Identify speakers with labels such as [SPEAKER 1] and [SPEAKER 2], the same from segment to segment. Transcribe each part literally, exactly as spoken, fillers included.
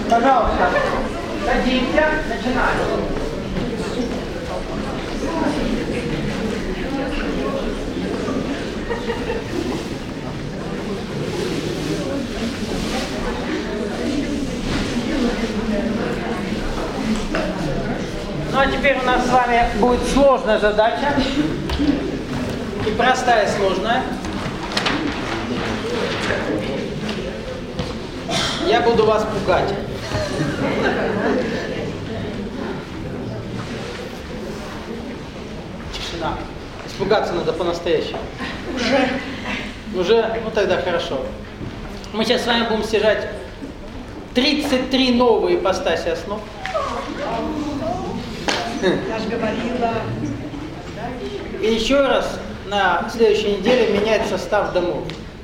[SPEAKER 1] Пожалуйста, садимся, начинаем. Ну а теперь у нас с вами будет сложная задача. И простая, и сложная. Я буду вас пугать. Тишина. Испугаться надо по-настоящему.
[SPEAKER 2] Уже.
[SPEAKER 1] Уже? Ну тогда хорошо. Мы сейчас с вами будем стяжать тридцать три новые ипостаси основ.
[SPEAKER 2] Я же говорила.
[SPEAKER 1] И еще раз на следующей неделе менять состав домов.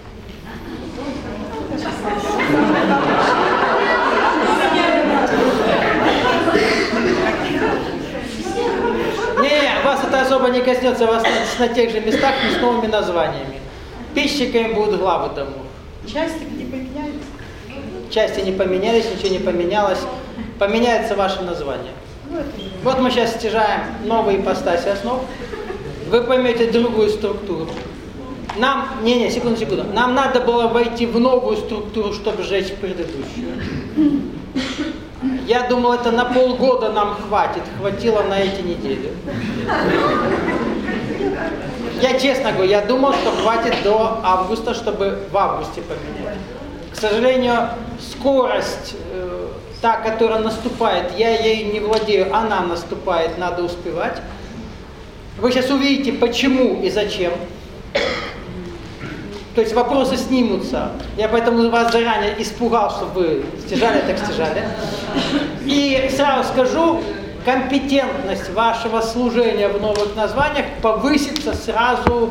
[SPEAKER 1] Не, вас это особо не коснется, вас на, на тех же местах, но с новыми названиями. Пищиками будут главы домов.
[SPEAKER 2] Части где поменялись?
[SPEAKER 1] Части не поменялись, ничего не поменялось. Поменяется ваше название. Вот мы сейчас стяжаем новые ипостаси основ. Вы поймете другую структуру. Нам, не-не, секунду, секунду. Нам надо было войти в новую структуру, чтобы сжечь предыдущую. Я думал, это на полгода нам хватит. Хватило на эти недели. Я честно говорю, я думал, что хватит до августа, чтобы в августе поменять. К сожалению, скорость, э, та, которая наступает, я ею не владею, она наступает, надо успевать. Вы сейчас увидите, почему и зачем. То есть вопросы снимутся. Я поэтому вас заранее испугал, чтобы вы стяжали, так стяжали. И сразу скажу, компетентность вашего служения в новых названиях повысится сразу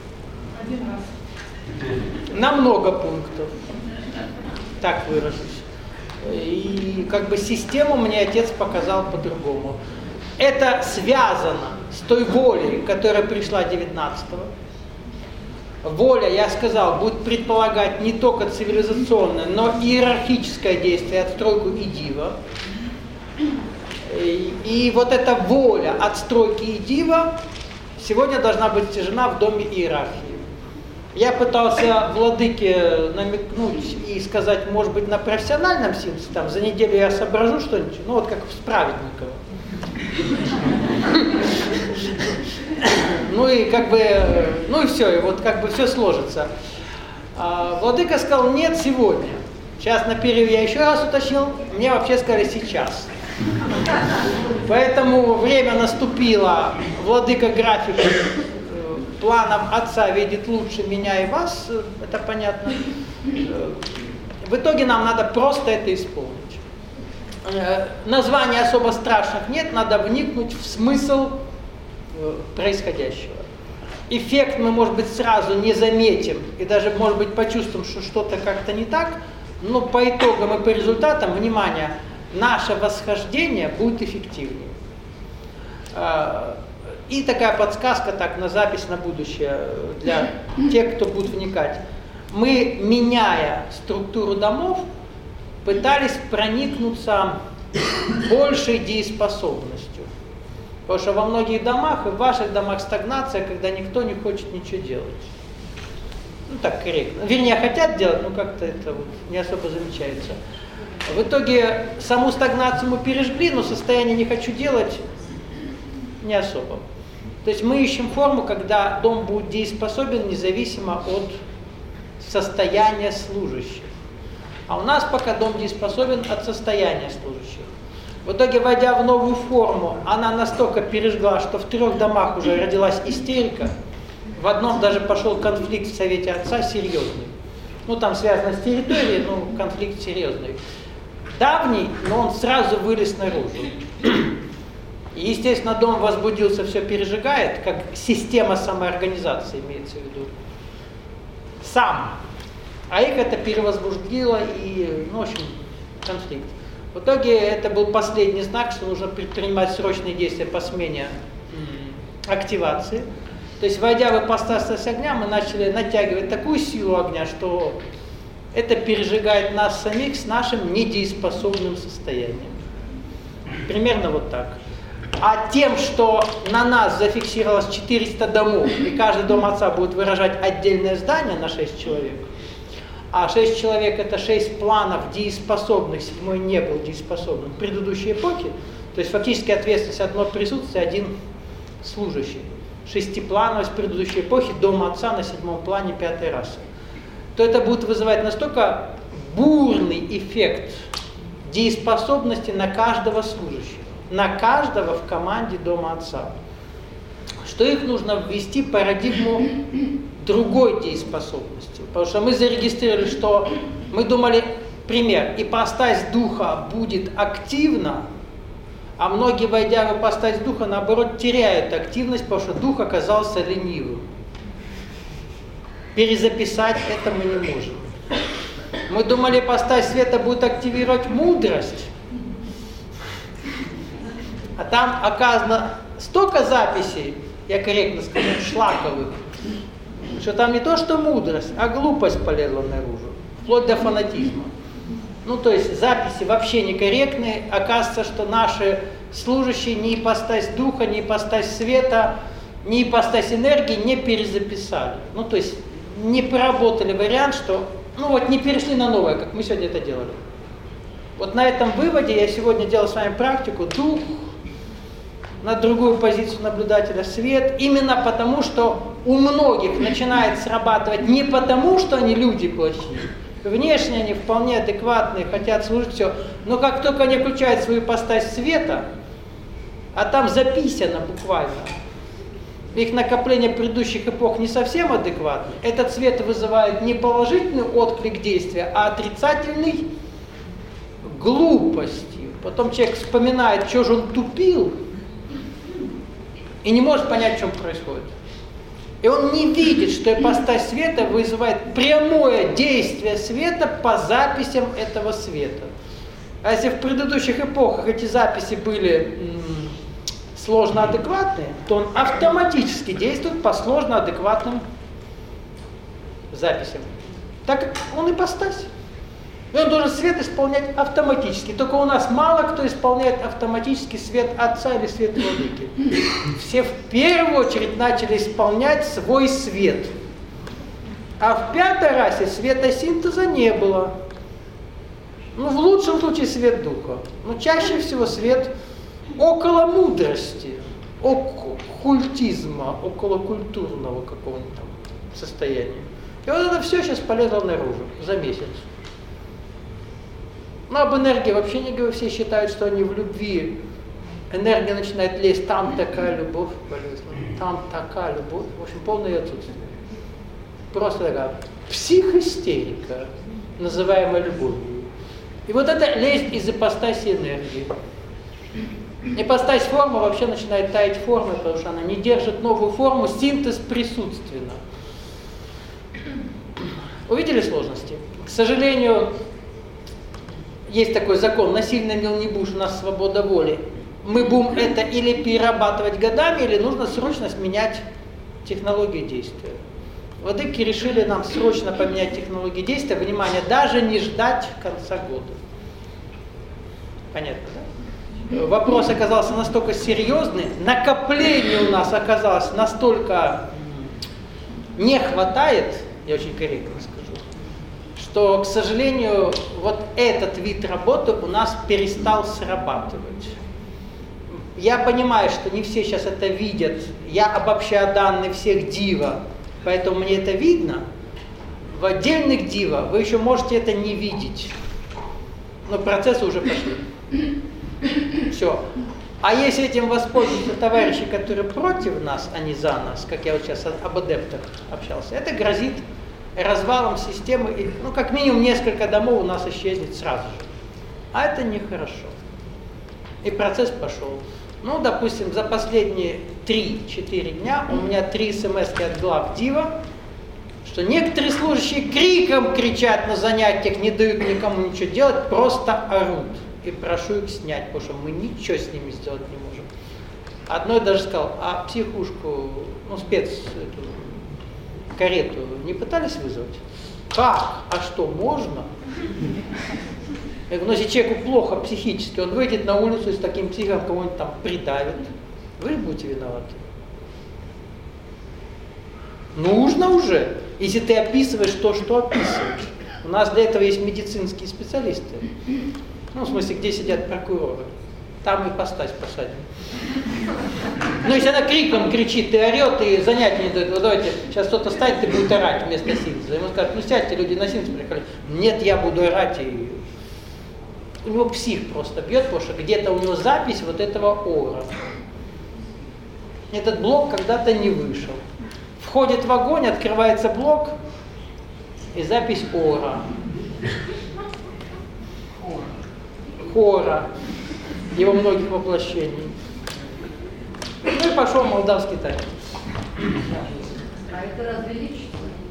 [SPEAKER 1] на много пунктов. Так выражусь. И как бы систему мне отец показал по-другому. Это связано с той волей, которая пришла девятнадцатого. Воля, я сказал, будет предполагать не только цивилизационное, но и иерархическое действие, отстройку и дива. И, и вот эта воля отстройки и дива сегодня должна быть стяжена в доме иерархии. Я пытался владыке намекнуть и сказать, может быть, на профессиональном синтезе, там, за неделю я соображу что-нибудь, ну вот как с праведником. Ну и как бы, ну и все, и вот как бы все сложится. А владыка сказал, нет, сегодня. Сейчас на перерыве я еще раз уточнил, мне вообще сказали сейчас. Поэтому время наступило, владыка график планов отца видит лучше меня и вас, это понятно. В итоге нам надо просто это исполнить. Названий особо страшных нет, надо вникнуть в смысл происходящего. Эффект мы, может быть, сразу не заметим и даже, может быть, почувствуем, что что-то как-то не так, но по итогам и по результатам, внимание, наше восхождение будет эффективнее. И такая подсказка, так, на запись на будущее, для тех, кто будет вникать. Мы, меняя структуру домов, пытались проникнуться большей дееспособностью. Потому что во многих домах, и в ваших домах стагнация, когда никто не хочет ничего делать. Ну так корректно. Вернее, хотят делать, но как-то это вот не особо замечается. В итоге саму стагнацию мы пережгли, но состояние «не хочу делать» не особо. То есть мы ищем форму, когда дом будет дееспособен независимо от состояния служащих. А у нас пока дом дееспособен от состояния служащих. В итоге, войдя в новую форму, она настолько пережгла, что в трех домах уже родилась истерика. В одном даже пошел конфликт в Совете Отца серьезный. Ну, там связано с территорией, но конфликт серьезный. Давний, но он сразу вылез наружу. И, естественно, дом возбудился, все пережигает, как система самоорганизации имеется в виду. Сам. А их это перевозбудило и, ну, в общем, конфликт. В итоге это был последний знак, что нужно предпринимать срочные действия по смене активации. То есть, войдя в ипостась огня, мы начали натягивать такую силу огня, что это пережигает нас самих с нашим недееспособным состоянием. Примерно вот так. А тем, что на нас зафиксировалось четыреста домов, и каждый дом отца будет выражать отдельное здание на шесть человек, а шесть человек это шесть планов дееспособных, седьмой не был дееспособным в предыдущей эпохе, то есть фактически ответственность одно присутствие, один служащий. Шестиплановость предыдущей эпохи, дом отца на седьмом плане пятой расы. То это будет вызывать настолько бурный эффект дееспособности на каждого служащего, на каждого в команде дома отца, что их нужно ввести в парадигму другой дееспособности. Потому что мы зарегистрировали, что мы думали, пример, ипостась духа будет активна, а многие, войдя в ипостась духа, наоборот, теряют активность, потому что дух оказался ленивым. Перезаписать это мы не можем. Мы думали, ипостась света будет активировать мудрость, а там оказано столько записей, я корректно скажу, шлаковых, что там не то что мудрость, а глупость полезла наружу, вплоть до фанатизма. Ну, то есть записи вообще некорректные. Оказывается, что наши служащие ни ипостась духа, ни ипостась света, ни ипостась энергии не перезаписали. Ну, то есть не проработали вариант, что, ну вот не перешли на новое, как мы сегодня это делали. Вот на этом выводе я сегодня делал с вами практику дух, на другую позицию наблюдателя свет, именно потому, что у многих начинает срабатывать не потому, что они люди плохие, внешне они вполне адекватные, хотят служить, все, но как только они включают свою ипостась света, а там записано буквально, их накопление предыдущих эпох не совсем адекватны, этот свет вызывает не положительный отклик действия, а отрицательный глупостью. Потом человек вспоминает, что же он тупил, и не может понять, в чем происходит. И он не видит, что ипостась света вызывает прямое действие света по записям этого света. А если в предыдущих эпохах эти записи были м, сложно адекватные, то он автоматически действует по сложно адекватным записям. Так как он ипостась. И он должен свет исполнять автоматически. Только у нас мало кто исполняет автоматически свет Отца или свет Владыки. Все в первую очередь начали исполнять свой свет. А в пятой расе светосинтеза не было. Ну, в лучшем случае свет духа. Но чаще всего свет около мудрости, оккультизма, около культурного какого-нибудь там состояния. И вот это все сейчас полезло наружу за месяц. Но об энергии вообще не говорю, все считают, что они в любви. Энергия начинает лезть, там такая любовь полезла, там такая любовь. В общем, полное отсутствие. Просто такая психоистерика, называемая любовью. И вот это лезть из ипостаси энергии. Ипостась формы вообще начинает таять формы, потому что она не держит новую форму, синтез присутственно. Увидели сложности? К сожалению, есть такой закон, насильно мил не будешь, у нас свобода воли. Мы будем это или перерабатывать годами, или нужно срочно сменять технологии действия. Владыки решили нам срочно поменять технологии действия, внимание, даже не ждать конца года. Понятно, да? Вопрос оказался настолько серьезный, накопление у нас оказалось настолько не хватает, я очень корректно скажу, что, к сожалению, вот этот вид работы у нас перестал срабатывать. Я понимаю, что не все сейчас это видят, я обобщаю данные всех дива, поэтому мне это видно. В отдельных дива вы еще можете это не видеть, но процессы уже пошли. Все. А если этим воспользуются товарищи, которые против нас, а не за нас, как я вот сейчас об адептах общался, это грозит развалом системы, и, ну, как минимум несколько домов у нас исчезнет сразу же. А это нехорошо. И процесс пошел. Ну, допустим, за последние три-четыре дня у меня три смс-ки от глав дива, что некоторые служащие криком кричат на занятиях, не дают никому ничего делать, просто орут. И прошу их снять, потому что мы ничего с ними сделать не можем. Одной даже сказал, а психушку, ну, спец, эту, карету не пытались вызвать? Как? А что, можно? Я говорю, ну если человеку плохо психически, он выйдет на улицу и с таким психом кого-нибудь там придавит. Вы будете виноваты. Нужно уже, если ты описываешь то, что описываешь. У нас для этого есть медицинские специалисты. Ну, в смысле, где сидят прокуроры. Там и постать посадим. Ну, если она криком кричит и орет, и занятия не дает, вот давайте, сейчас кто-то станет и будет орать вместо синтеза. Ему скажут, ну сядьте, люди на синтез приехали. Нет, я буду орать. И... У него псих просто бьет, потому что где-то у него запись вот этого ора. Этот блок когда-то не вышел. Входит в огонь, открывается блок, и запись ора. Хора. Его многих воплощений. Ну и пошел молдавский танец.
[SPEAKER 3] А это разве лично?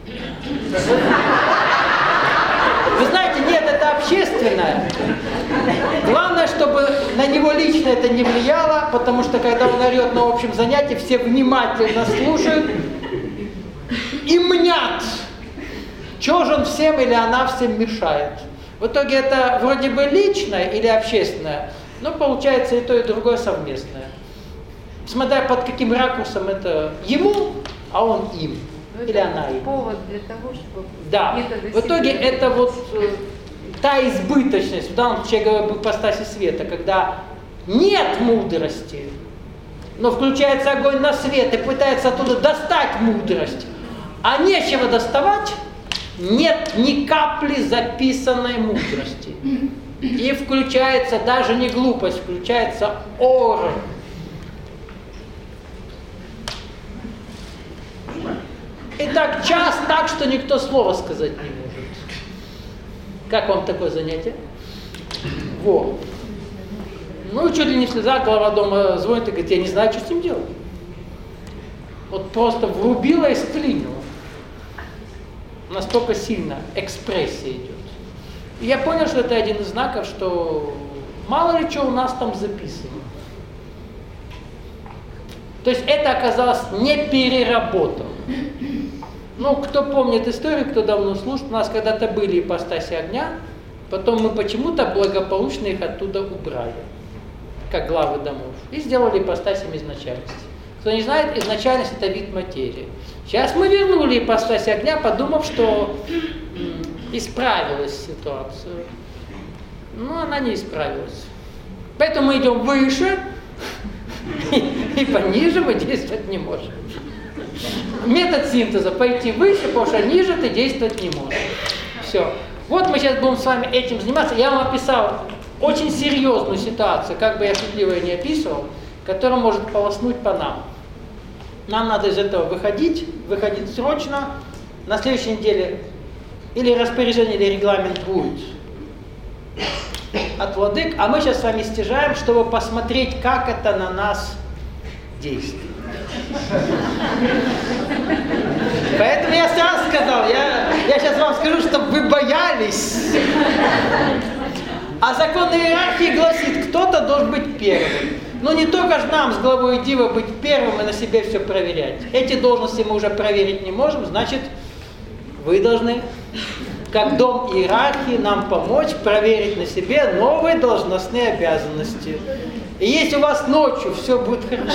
[SPEAKER 1] Вы знаете, нет, это общественное. Главное, чтобы на него лично это не влияло, потому что когда он орет на общем занятии, все внимательно слушают и мнят, чего же он всем или она всем мешает. В итоге это вроде бы личное или общественное, но получается и то, и другое совместное. Смотря под каким ракурсом это ему, а он им.
[SPEAKER 3] Но
[SPEAKER 1] или она им.
[SPEAKER 3] Повод для того, чтобы...
[SPEAKER 1] Да. В итоге это вот э, та избыточность, в данном случае я говорю об ипостаси света, когда нет мудрости, но включается огонь на свет и пытается оттуда достать мудрость, а нечего доставать, нет ни капли записанной мудрости. И включается даже не глупость, включается ор. И так час так, что никто слова сказать не может. Как вам такое занятие? Во. Ну, чуть ли не в слезах, глава дома звонит и говорит, я не знаю, что с ним делать. Вот просто врубила и склинила. Настолько сильно экспрессия идет. И я понял, что это один из знаков, что мало ли что у нас там записано. То есть это оказалось не переработано. Ну, кто помнит историю, кто давно слушал, у нас когда-то были ипостаси огня, потом мы почему-то благополучно их оттуда убрали, как главы домов, и сделали ипостасями изначальности. Кто не знает, изначальность это вид материи. Сейчас мы вернули ипостась огня, подумав, что м, исправилась ситуация. Но она не исправилась. Поэтому мы идем выше, и пониже мы действовать не можем. Метод синтеза – пойти выше, потому что ниже ты действовать не можешь. Все. Вот мы сейчас будем с вами этим заниматься. Я вам описал очень серьезную ситуацию, как бы я шутливо не описывал, которая может полоснуть по нам. Нам надо из этого выходить, выходить срочно. На следующей неделе или распоряжение, или регламент будет от владык, а мы сейчас с вами стяжаем, чтобы посмотреть, как это на нас действует. Поэтому я сразу сказал, я, я сейчас вам скажу, чтобы вы боялись. А закон иерархии гласит, кто-то должен быть первым. Но не только же нам с главой Дива быть первым и на себе все проверять. Эти должности мы уже проверить не можем, значит, вы должны, как дом иерархии, нам помочь проверить на себе новые должностные обязанности. И если у вас ночью все будет хорошо,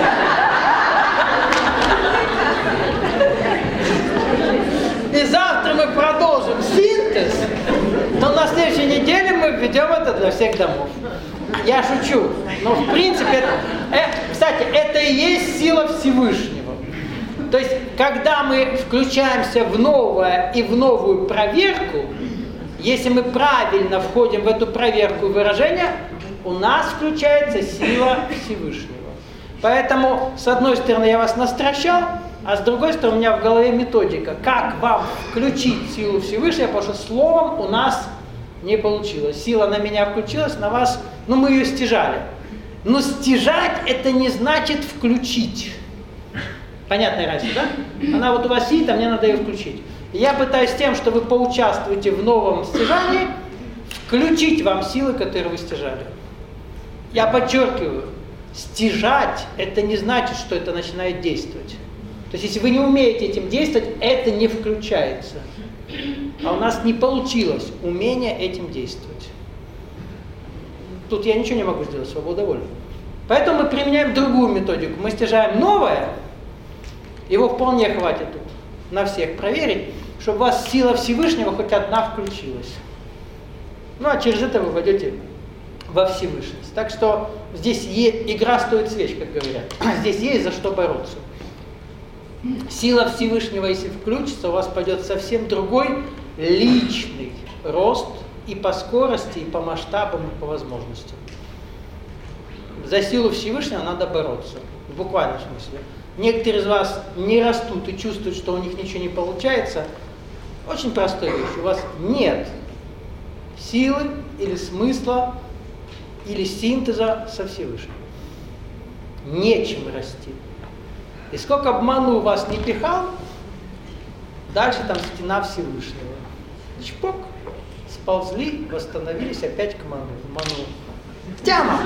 [SPEAKER 1] и завтра мы продолжим синтез, то на следующей неделе мы введем это для всех домов. Я шучу, но в принципе, э, кстати, это и есть сила Всевышнего. То есть, когда мы включаемся в новое и в новую проверку, если мы правильно входим в эту проверку выражения, у нас включается сила Всевышнего. Поэтому, с одной стороны, я вас настращал, а с другой стороны, у меня в голове методика, как вам включить силу Всевышнего, потому что словом у нас не получилось. Сила на меня включилась, на вас, ну мы ее стяжали. Но стяжать это не значит включить. Понятная разница, да? Она вот у вас сидит, а мне надо ее включить. И я пытаюсь тем, что вы поучаствуете в новом стяжании, включить вам силы, которые вы стяжали. Я подчеркиваю, стяжать это не значит, что это начинает действовать. То есть если вы не умеете этим действовать, это не включается. А у нас не получилось умение этим действовать. Тут я ничего не могу сделать, свобода воли. Поэтому мы применяем другую методику. Мы стяжаем новое, его вполне хватит тут на всех проверить, чтобы у вас сила Всевышнего хоть одна включилась. Ну а через это вы войдете во Всевышность. Так что здесь е- игра стоит свеч, как говорят. Здесь есть за что бороться. Сила Всевышнего, если включится, у вас пойдет совсем другой личный рост и по скорости, и по масштабам, и по возможностям. За силу Всевышнего надо бороться, в буквальном смысле. Некоторые из вас не растут и чувствуют, что у них ничего не получается. Очень простая вещь. У вас нет силы или смысла, или синтеза со Всевышним. Нечем расти. И сколько обману вас не пихал, дальше там стена Всевышнего. Чпок, сползли, восстановились опять к ману. ману. Тяма!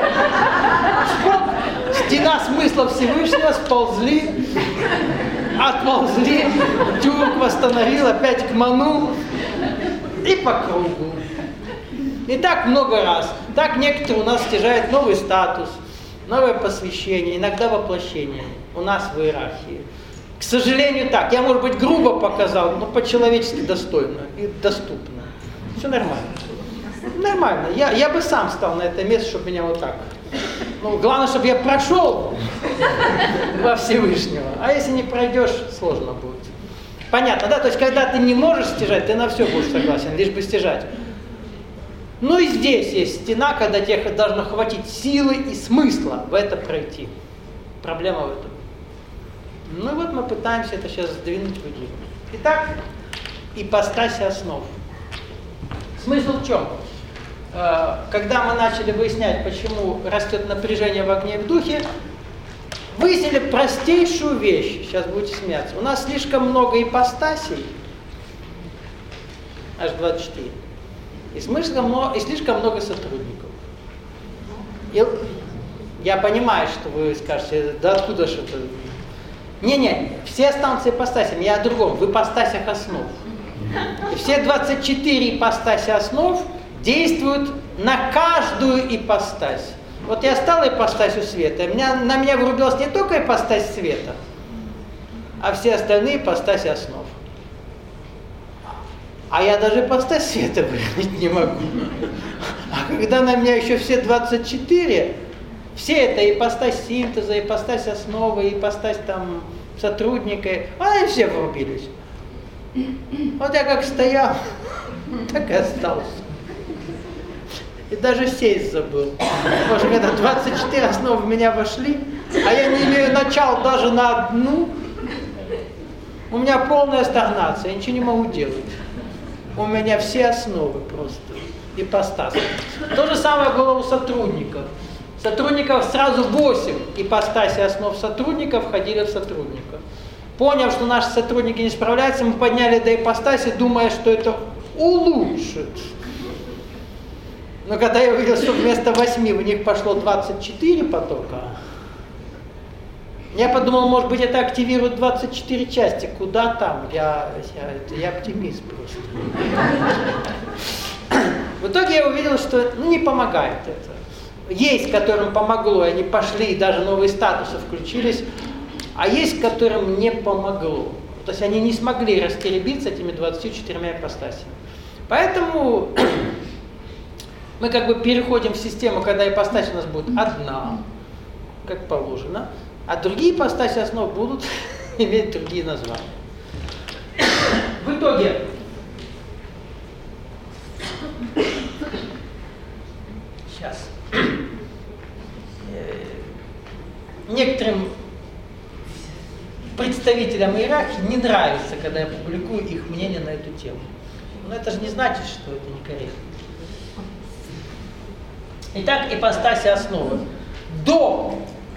[SPEAKER 1] Чпок, стена смысла Всевышнего, сползли, отползли, тюрк восстановил, опять к ману и по кругу. И так много раз. Так некоторые у нас стяжают новый статус, новое посвящение, иногда воплощение у нас в иерархии. К сожалению, так. Я, может быть, грубо показал, но по-человечески достойно и доступно. Все нормально. Нормально. Я, я бы сам стал на это место, чтобы меня вот так. Ну, главное, чтобы я прошел во Всевышнего. А если не пройдешь, сложно будет. Понятно, да? То есть, когда ты не можешь стяжать, ты на все будешь согласен, лишь бы стяжать. Ну и здесь есть стена, когда тебе должно хватить силы и смысла в это пройти. Проблема в этом. Ну вот мы пытаемся это сейчас сдвинуть в идею. Итак, ипостаси основ. Смысл в чем? Когда мы начали выяснять, почему растет напряжение в огне и в духе, выяснили простейшую вещь. Сейчас будете смеяться. У нас слишком много ипостасей, аж двадцать четыре. И, слишком много, и слишком много сотрудников. И я понимаю, что вы скажете, да откуда же это? Не-не, все останутся ипостасями, я о другом, в ипостасях основ. И все двадцать четыре ипостаси основ действуют на каждую ипостась. Вот я стала ипостасью света, меня, на меня врубилась не только ипостась света, а все остальные ипостаси основ. А я даже ипостась света выразить не могу. А когда на меня еще все двадцать четыре, все это ипостась синтеза, ипостась основы, ипостась там сотрудника, они все врубились. Вот я как стоял, так и остался. И даже сесть забыл. Потому что когда двадцать четыре основы в меня вошли, а я не имею начала даже на одну, у меня полная стагнация, я ничего не могу делать. У меня все основы просто, ипостасы. То же самое было у сотрудников. Сотрудников сразу восемь ипостаси основ сотрудников входили в сотрудников. Поняв, что наши сотрудники не справляются, мы подняли до ипостаси, думая, что это улучшит. Но когда я увидел, что вместо восьми в них пошло двадцать четыре потока, я подумал, может быть, это активирует двадцать четыре части. Куда там? Я, я, я оптимист просто. В итоге я увидел, что ну, не помогает это. Есть, которым помогло, и они пошли, и даже новые статусы включились, а есть, которым не помогло. То есть они не смогли растеребиться этими двадцатью четырьмя ипостасями. Поэтому мы как бы переходим в систему, когда ипостась у нас будет одна, как положено, а другие ипостаси основ будут иметь другие названия. В итоге сейчас некоторым представителям иерархии не нравится, когда я публикую их мнение на эту тему. Но это же не значит, что это некорректно. Итак, ипостаси основы. До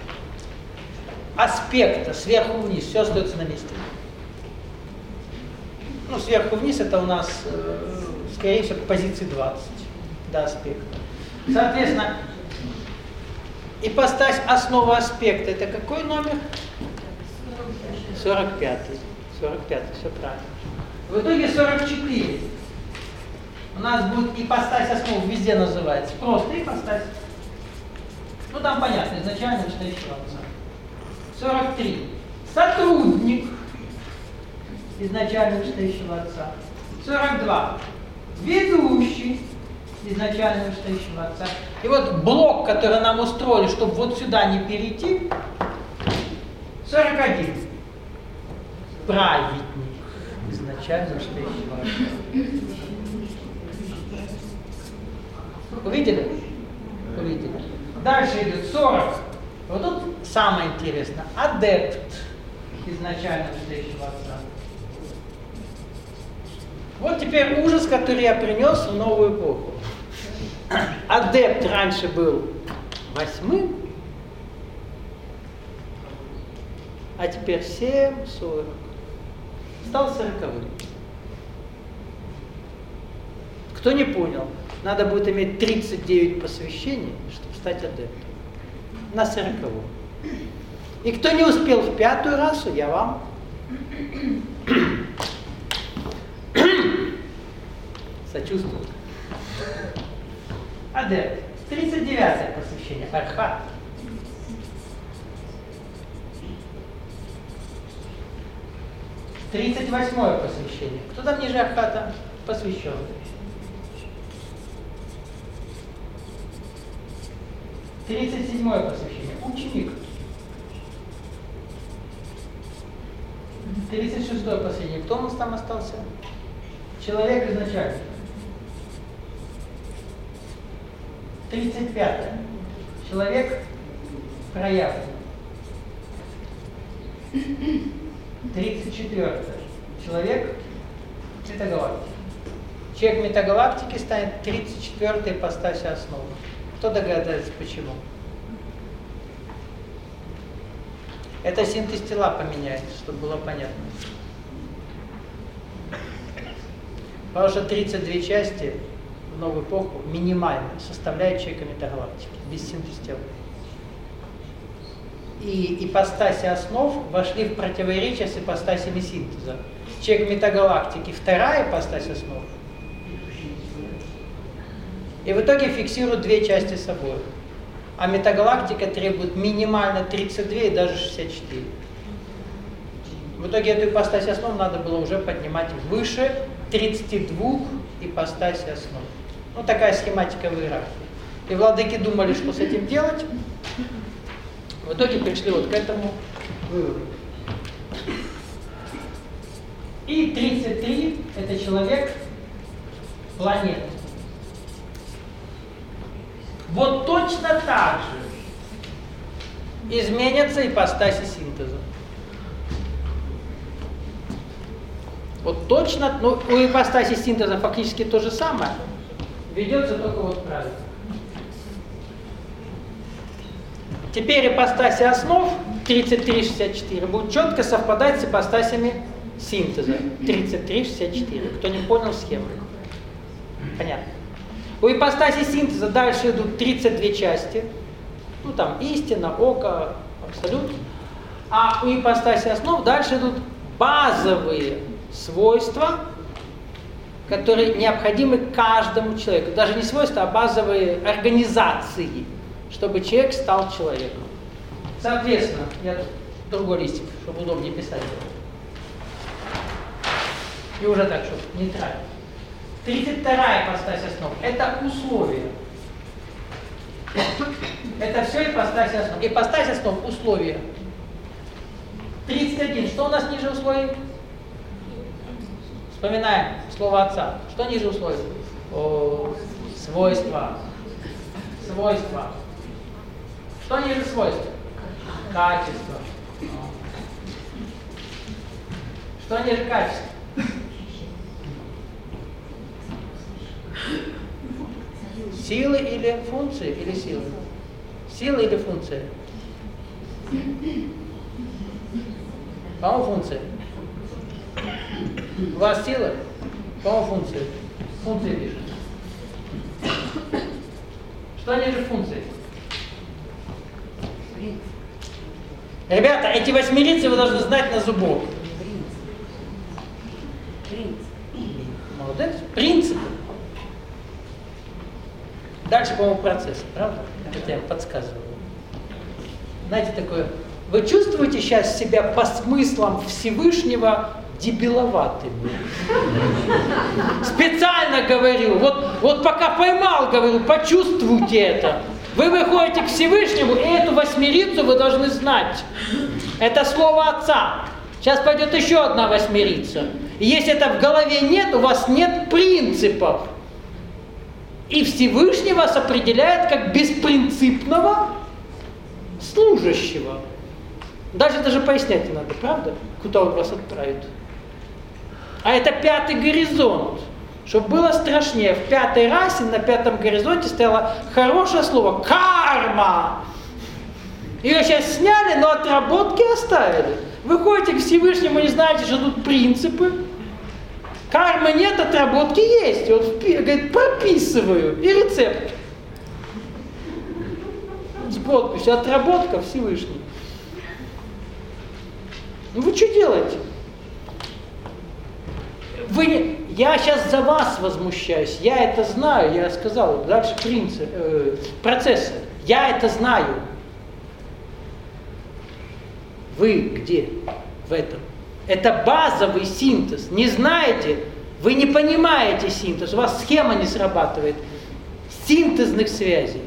[SPEAKER 1] аспекта сверху вниз все остается на месте. Ну, сверху вниз это у нас, скорее всего, к позиции двадцать до аспекта. Соответственно, ипостась основа аспекта это какой номер? сорок пятый. сорок пятый, все правильно. В итоге сорок четыре. У нас будет ипостась основ, везде называется. Просто ипостась. Ну там понятно, изначально вышестоящего отца. сорок три. Сотрудник изначально вышестоящего отца. сорок два. Ведущий изначально вышестоящего отца. И вот блок, который нам устроили, чтобы вот сюда не перейти, сорок один. Праведник изначально вышестоящего отца. Увидели? Увидели. Дальше идет сорок. Вот тут самое интересное. Адепт изначально вышестоящего отца. Вот теперь ужас, который я принес в новую эпоху. Адепт раньше был восьмым, а теперь семь, сорок. Стал сороковым. Кто не понял, надо будет иметь тридцать девять посвящений, чтобы стать адептом. На сороковом. И кто не успел в пятую расу, я вам сочувствую. Адепт. тридцать девятое посвящение. Архат. тридцать восьмое посвящение. Кто там ниже Архата? Посвященный. тридцать седьмое посвящение. Ученик. тридцать шестое посвящение. Кто у нас там остался? Человек изначально. тридцать пятое. Человек проявлен. тридцать четвёртое. Человек метагалактики. Человек метагалактики станет тридцать четвёртой ипостасью основы. Кто догадается, почему? Это синтез тела поменяется, чтобы было понятно. Потому что тридцать две части в новую эпоху минимально составляет человека метагалактики, без синтеза тела. И ипостаси основ вошли в противоречие с ипостасями синтеза. Человек метагалактики вторая ипостась основ. И в итоге фиксируют две части собой. А метагалактика требует минимально тридцать два и даже шестьдесят четыре. В итоге эту ипостась основ надо было уже поднимать выше тридцати двух ипостасей основ. Ну, такая схематика в иерархии. И владыки думали, что с этим делать. В итоге пришли вот к этому выводу. И тридцать три – это человек планеты. Вот точно так же изменятся ипостаси синтеза. Вот точно, ну, у ипостаси синтеза фактически то же самое, ведется только вот правильно. Теперь ипостаси основ тридцать три шестьдесят четыре будут четко совпадать с ипостасями синтеза тридцать три шестьдесят четыре. Кто не понял схему? Понятно. У ипостаси синтеза дальше идут тридцать две части. Ну там истина, око, абсолют. А у ипостаси основ дальше идут базовые свойства, которые необходимы каждому человеку. Даже не свойства, а базовые организации, чтобы человек стал человеком. Соответственно, я другой листик, чтобы удобнее писать. И уже так, чтобы нейтрально. тридцать вторая ипостась основ – это условия. Это все ипостась основ. Ипостась основ – условия. тридцать один. Что у нас ниже условий? Вспоминаем слово отца. Что ниже условий? О, свойства. Свойства. Что ниже свойств? Качество. Что ниже качества? Силы или функции, или силы? Силы или функции? По-моему, функции. У вас силы? По-моему, функции. Функции пишут. Что ниже функции? Ребята, эти восьмерицы вы должны знать на зубок. Молодец. Принципы. Дальше, по-моему, процессы, правда? Это я подсказываю. Знаете, такое, вы чувствуете сейчас себя по смыслам Всевышнего дебиловатыми? Специально говорю, вот, вот пока поймал, говорю, почувствуйте это. Вы выходите к Всевышнему, и эту восьмерицу вы должны знать. Это слово Отца. Сейчас пойдет еще одна восьмерица. И если это в голове нет, у вас нет принципов. И Всевышний вас определяет как беспринципного служащего. Даже даже пояснять не надо, правда? Куда он вас отправит. А это пятый горизонт. Чтобы было страшнее, в пятой расе на пятом горизонте стояло хорошее слово «карма». Ее сейчас сняли, но отработки оставили. Вы ходите к Всевышнему, не знаете, что тут принципы. Кармы нет, отработки есть. Вот, говорит, прописываю. И рецепт. С подписью «Отработка Всевышний». Ну вы что делаете? Вы, я сейчас за вас возмущаюсь. Я это знаю, я сказал. Дальше принцип, э, процессы. Я это знаю. Вы где в этом? Это базовый синтез. Не знаете, вы не понимаете синтез, у вас схема не срабатывает. Синтезных связей.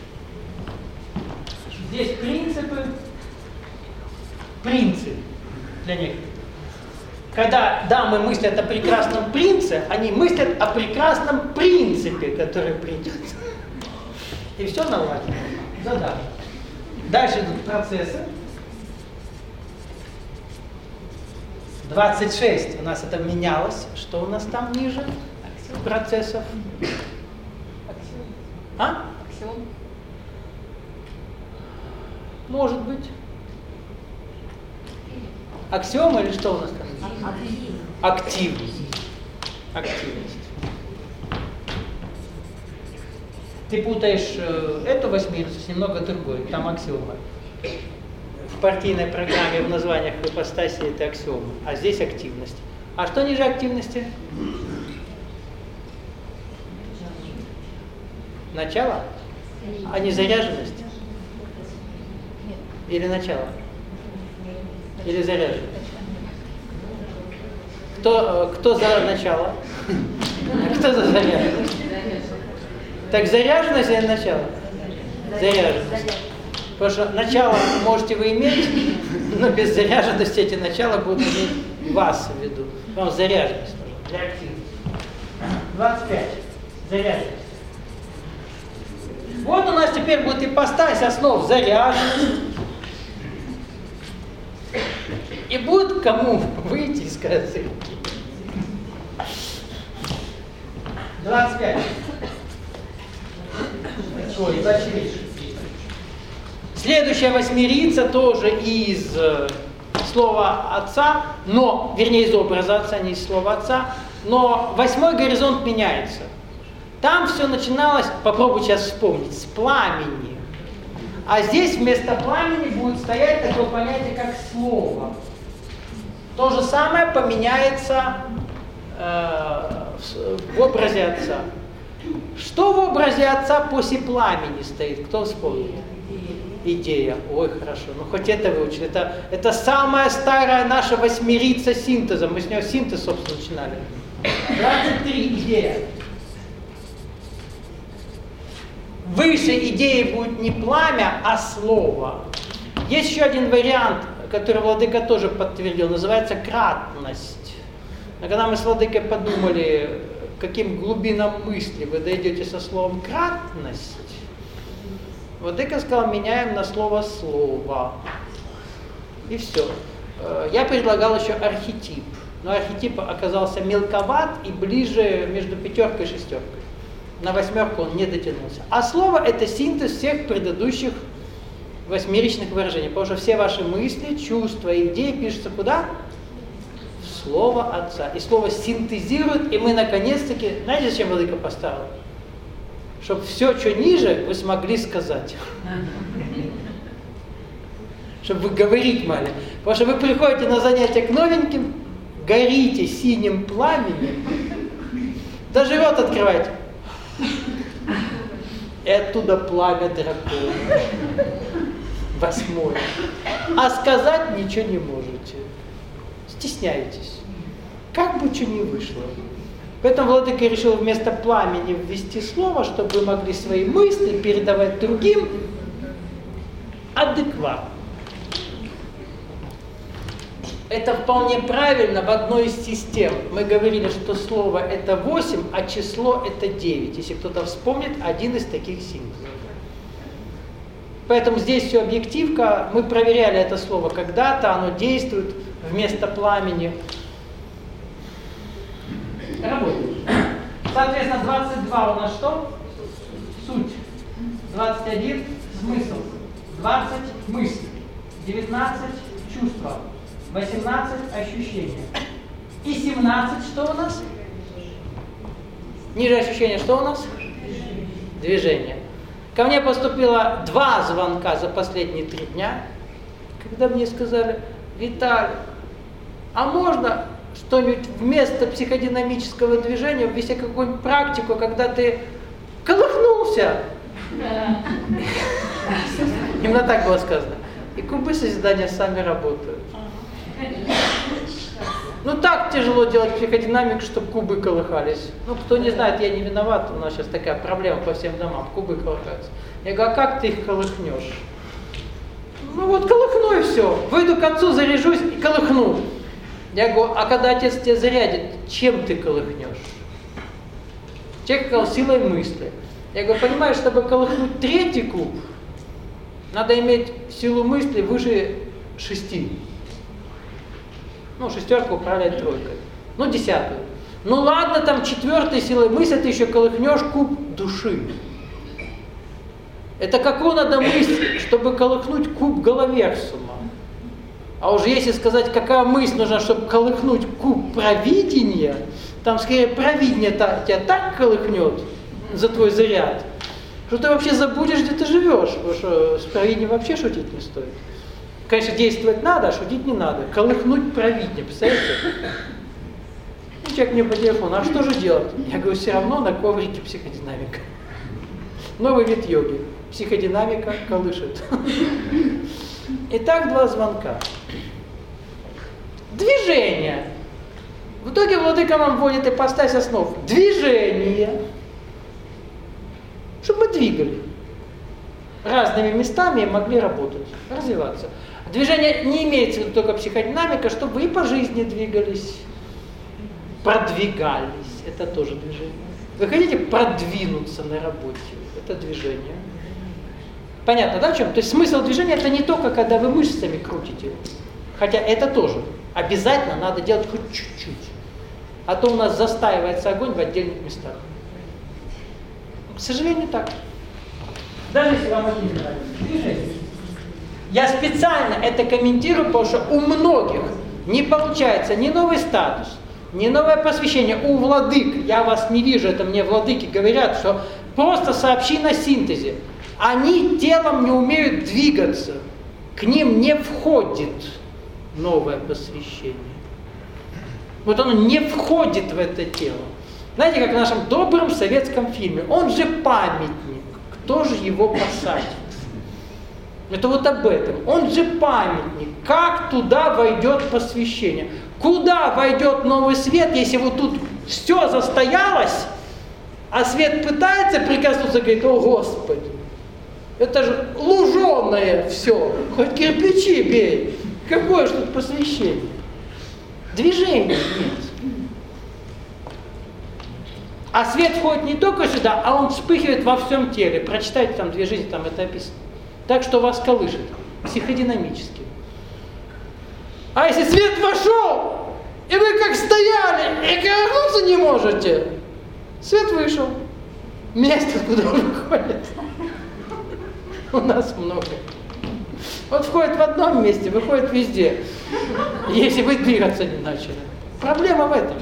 [SPEAKER 1] Здесь принципы, принцип для некоторых. Когда дамы мыслят о прекрасном принце, они мыслят о прекрасном принципе, который придет. И все наладится. Задача. Дальше идут процессы. двадцать шесть. У нас это менялось. Что у нас там ниже? Аксиом. Процессов.
[SPEAKER 3] Аксиом.
[SPEAKER 1] А?
[SPEAKER 3] Аксиом.
[SPEAKER 1] Может быть. Аксиома или что у нас там? Активность. Активность. Ты путаешь э, эту восьмерицу с немного другой. Там аксиома. В партийной программе в названиях ипостаси это аксиомы, а здесь активность. А что ниже активности? Начало? А не заряженность? Или начало? Или заряженность? Кто, кто за начало? Кто за заряженность? Так заряженность или начало? Заряженность. Потому что начало можете вы иметь, но без заряженности эти начала будут иметь вас в виду. Вам заряженность нужна для активности. двадцать пять. Заряженность. Вот у нас теперь будет ипостась основ заряженность. И будет кому выйти и сказать. двадцать пять. Ой, двадцать шесть. Следующая восьмерица тоже из э, слова Отца, но, вернее, из образа Отца, не из слова Отца, но восьмой горизонт меняется. Там все начиналось, попробуйте сейчас вспомнить, с пламени. А здесь вместо пламени будет стоять такое понятие, как слово. То же самое поменяется э, в образе Отца. Что в образе Отца после пламени стоит? Кто вспомнит? Идея. Ой, хорошо. Ну, хоть это выучили. Это, это самая старая наша восьмерица синтеза. Мы с нее синтез, собственно, начинали. двадцать три. Идея. Выше идеи будет не пламя, а слово. Есть еще один вариант, который Владыка тоже подтвердил. Называется кратность. Но когда мы с Владыкой подумали, каким глубинам мысли вы дойдете со словом кратность, Владыка сказал, меняем на слово «слово». И все. Я предлагал еще архетип. Но архетип оказался мелковат и ближе между пятеркой и шестеркой. На восьмерку он не дотянулся. А слово – это синтез всех предыдущих восьмеричных выражений. Потому что все ваши мысли, чувства, идеи пишутся куда? В слово Отца. И слово синтезирует, и мы наконец-таки… Знаете, зачем Владыка поставил? Чтобы все, что ниже, вы смогли сказать. Чтобы вы говорить могли. Потому что вы приходите на занятия к новеньким, горите синим пламенем, даже рот открывайте. И оттуда пламя дракона. Восьмое. А сказать ничего не можете. Стесняетесь. Как бы что ни вышло. Поэтому владыка решил вместо пламени ввести слово, чтобы вы могли свои мысли передавать другим адекватно. Это вполне правильно в одной из систем. Мы говорили, что слово это восемь, а число это девять. Если кто-то вспомнит, один из таких символов. Поэтому здесь все объективка. Мы проверяли это слово когда-то, оно действует вместо пламени. Работает. Соответственно, двадцать два у нас что? Суть. двадцать один смысл. двадцать мысль. девятнадцать чувства. восемнадцать ощущения. И семнадцать что у нас? Ниже ощущения что у нас? Движение. Ко мне поступило два звонка за последние три дня, когда мне сказали: Виталий, а можно что-нибудь вместо психодинамического движения ввести какую-нибудь практику, когда ты колыхнулся? Именно так было сказано. И кубы созидания сами работают. Ну так тяжело делать психодинамику, чтобы кубы колыхались. Ну кто не знает, я не виноват, у нас сейчас такая проблема по всем домам, кубы колыхаются. Я говорю, а как ты их колыхнешь? Ну вот колыхну и все. Выйду к отцу, заряжусь и колыхну. Я говорю, а когда отец тебя зарядит, чем ты колыхнешь? Человек сказал, силой мысли. Я говорю, понимаешь, чтобы колыхнуть третий куб, надо иметь силу мысли выше шести. Ну, шестерка управляет тройкой. Ну, десятую. Ну ладно, там четвертой силой мысли ты еще колыхнешь куб души. Это какую надо мысль, чтобы колыхнуть куб головерсума? А уже если сказать, какая мысль нужна, чтобы колыхнуть куб провидения, там скорее провидение тебя так колыхнет за твой заряд, что ты вообще забудешь, где ты живешь, потому что с провидением вообще шутить не стоит. Конечно, действовать надо, а шутить не надо. Колыхнуть провидение, представляете? И человек мне по телефону, а что же делать? Я говорю, все равно на коврике психодинамика. Новый вид йоги. Психодинамика колышет. Итак, два звонка. Движение. В итоге владыка нам вводит ипостась основ. Движение. Чтобы мы двигали разными местами и могли работать, развиваться. Движение не имеется в виду только психодинамика, чтобы вы и по жизни двигались, продвигались. Это тоже движение. Вы хотите продвинуться на работе? Это движение. Понятно, да, в чем? То есть смысл движения это не только, когда вы мышцами крутите. Хотя это тоже. Обязательно надо делать хоть чуть-чуть. А то у нас застаивается огонь в отдельных местах. К сожалению, так. Даже если вам это не нравится. Движение. Я специально это комментирую, потому что у многих не получается ни новый статус, ни новое посвящение. У владык, я вас не вижу, это мне владыки говорят, что просто сообщи на синтезе. Они телом не умеют двигаться. К ним не входит новое посвящение. Вот оно не входит в это тело. Знаете, как в нашем добром советском фильме. Он же памятник. Кто же его посадит? Это вот об этом. Он же памятник. Как туда войдет посвящение? Куда войдет новый свет, если вот тут все застоялось, а свет пытается прикоснуться, говорит, о Господи, это же луженое все, хоть кирпичи бей. Какое же тут посвящение? Движения нет. А свет входит не только сюда, а он вспыхивает во всем теле. Прочитайте там две жизни, там это описано. Так что вас колышет психодинамически. А если свет вошел, и вы как стояли, и коснуться не можете, свет вышел. Место, куда он выходит, у нас много. Вот входит в одном месте, выходит везде, если вы двигаться не начали. Проблема в этом.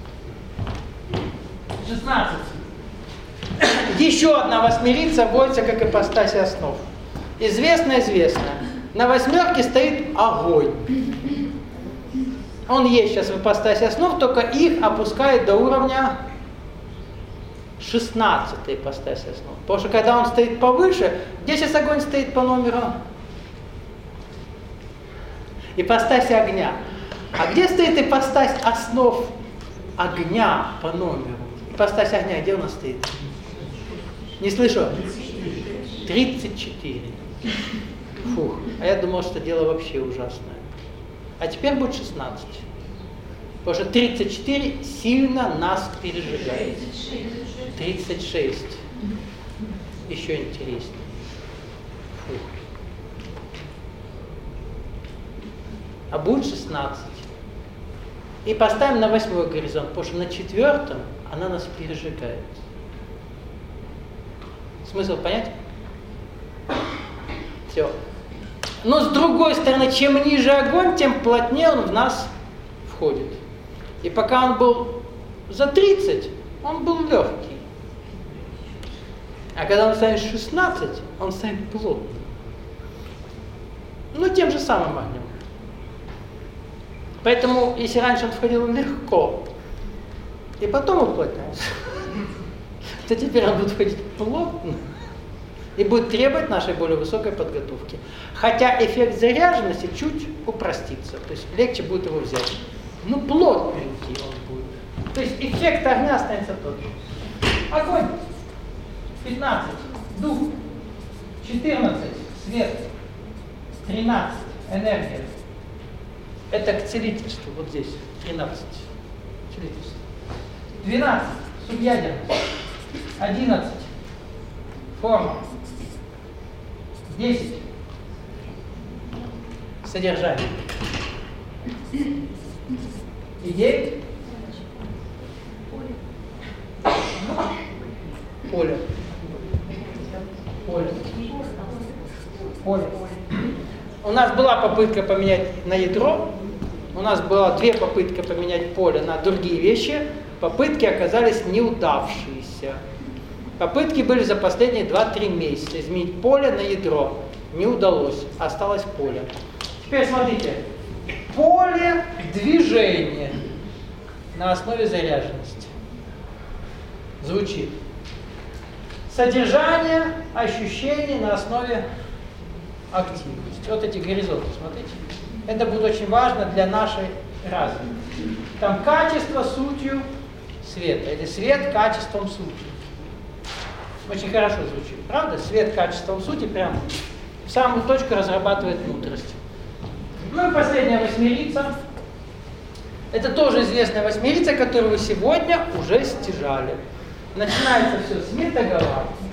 [SPEAKER 1] шестнадцать. Еще одна восьмерица вводится как ипостась основ. Известно-известно. На восьмерке стоит огонь. Он есть сейчас в ипостаси основ, только их опускает до уровня шестнадцатой ипостаси основ. Потому что когда он стоит повыше, где сейчас огонь стоит по номеру? Ипостаси огня. А где стоит ипостась основ огня по номеру? Ипостась огня где у нас стоит? Не слышу. тридцать четыре. Фух, а я думал, что дело вообще ужасное. А теперь будет шестнадцать. Потому что тридцать четыре сильно нас пережигает. тридцать шесть. Еще интереснее. Фух. А будет шестнадцать. И поставим на восьмой горизонт, потому что на четвертом она нас пережигает. Смысл понять? Все. Но с другой стороны, чем ниже огонь, тем плотнее он в нас входит. И пока он был за тридцать, он был легкий. А когда он станет шестнадцать, он станет плотным. Ну, тем же самым огнем. Поэтому, если раньше он входил легко, и потом уплотнялся, то теперь он будет входить плотно и будет требовать нашей более высокой подготовки. Хотя эффект заряженности чуть упростится, то есть легче будет его взять. Ну, плотненький он будет. То есть эффект огня останется тот же. Огонь. пятнадцать. Дух. четырнадцать. Свет. тринадцать. Энергия. Это к целительству, вот здесь, тринадцать. Целительство. двенадцать. Субъядерность. одиннадцать. Форма. десять. Содержание. И девять. Поле. Поле. Поле. У нас была попытка поменять на ядро, у нас было две попытки поменять поле на другие вещи, попытки оказались неудавшиеся. Попытки были за последние два-три месяца изменить поле на ядро. Не удалось, осталось поле. Теперь смотрите, поле движения на основе заряженности. Звучит. Содержание ощущений на основе активности. Вот эти горизонты, смотрите. Это будет очень важно для нашей разума. Там качество сутью света, или свет качеством сути. Очень хорошо звучит, правда? Свет качеством сути прям в самую точку разрабатывает мудрость. Ну и последняя восьмерица. Это тоже известная восьмерица, которую вы сегодня уже стяжали. Начинается все с метагалактики.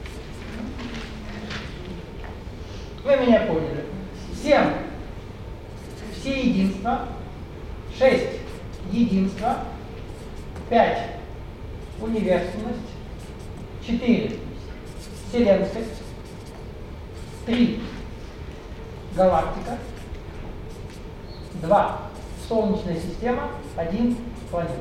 [SPEAKER 1] Вы меня поняли. семь все единства. шесть единство. пять универсальность. четыре вселенскость. три галактика. два Солнечная система. один планета.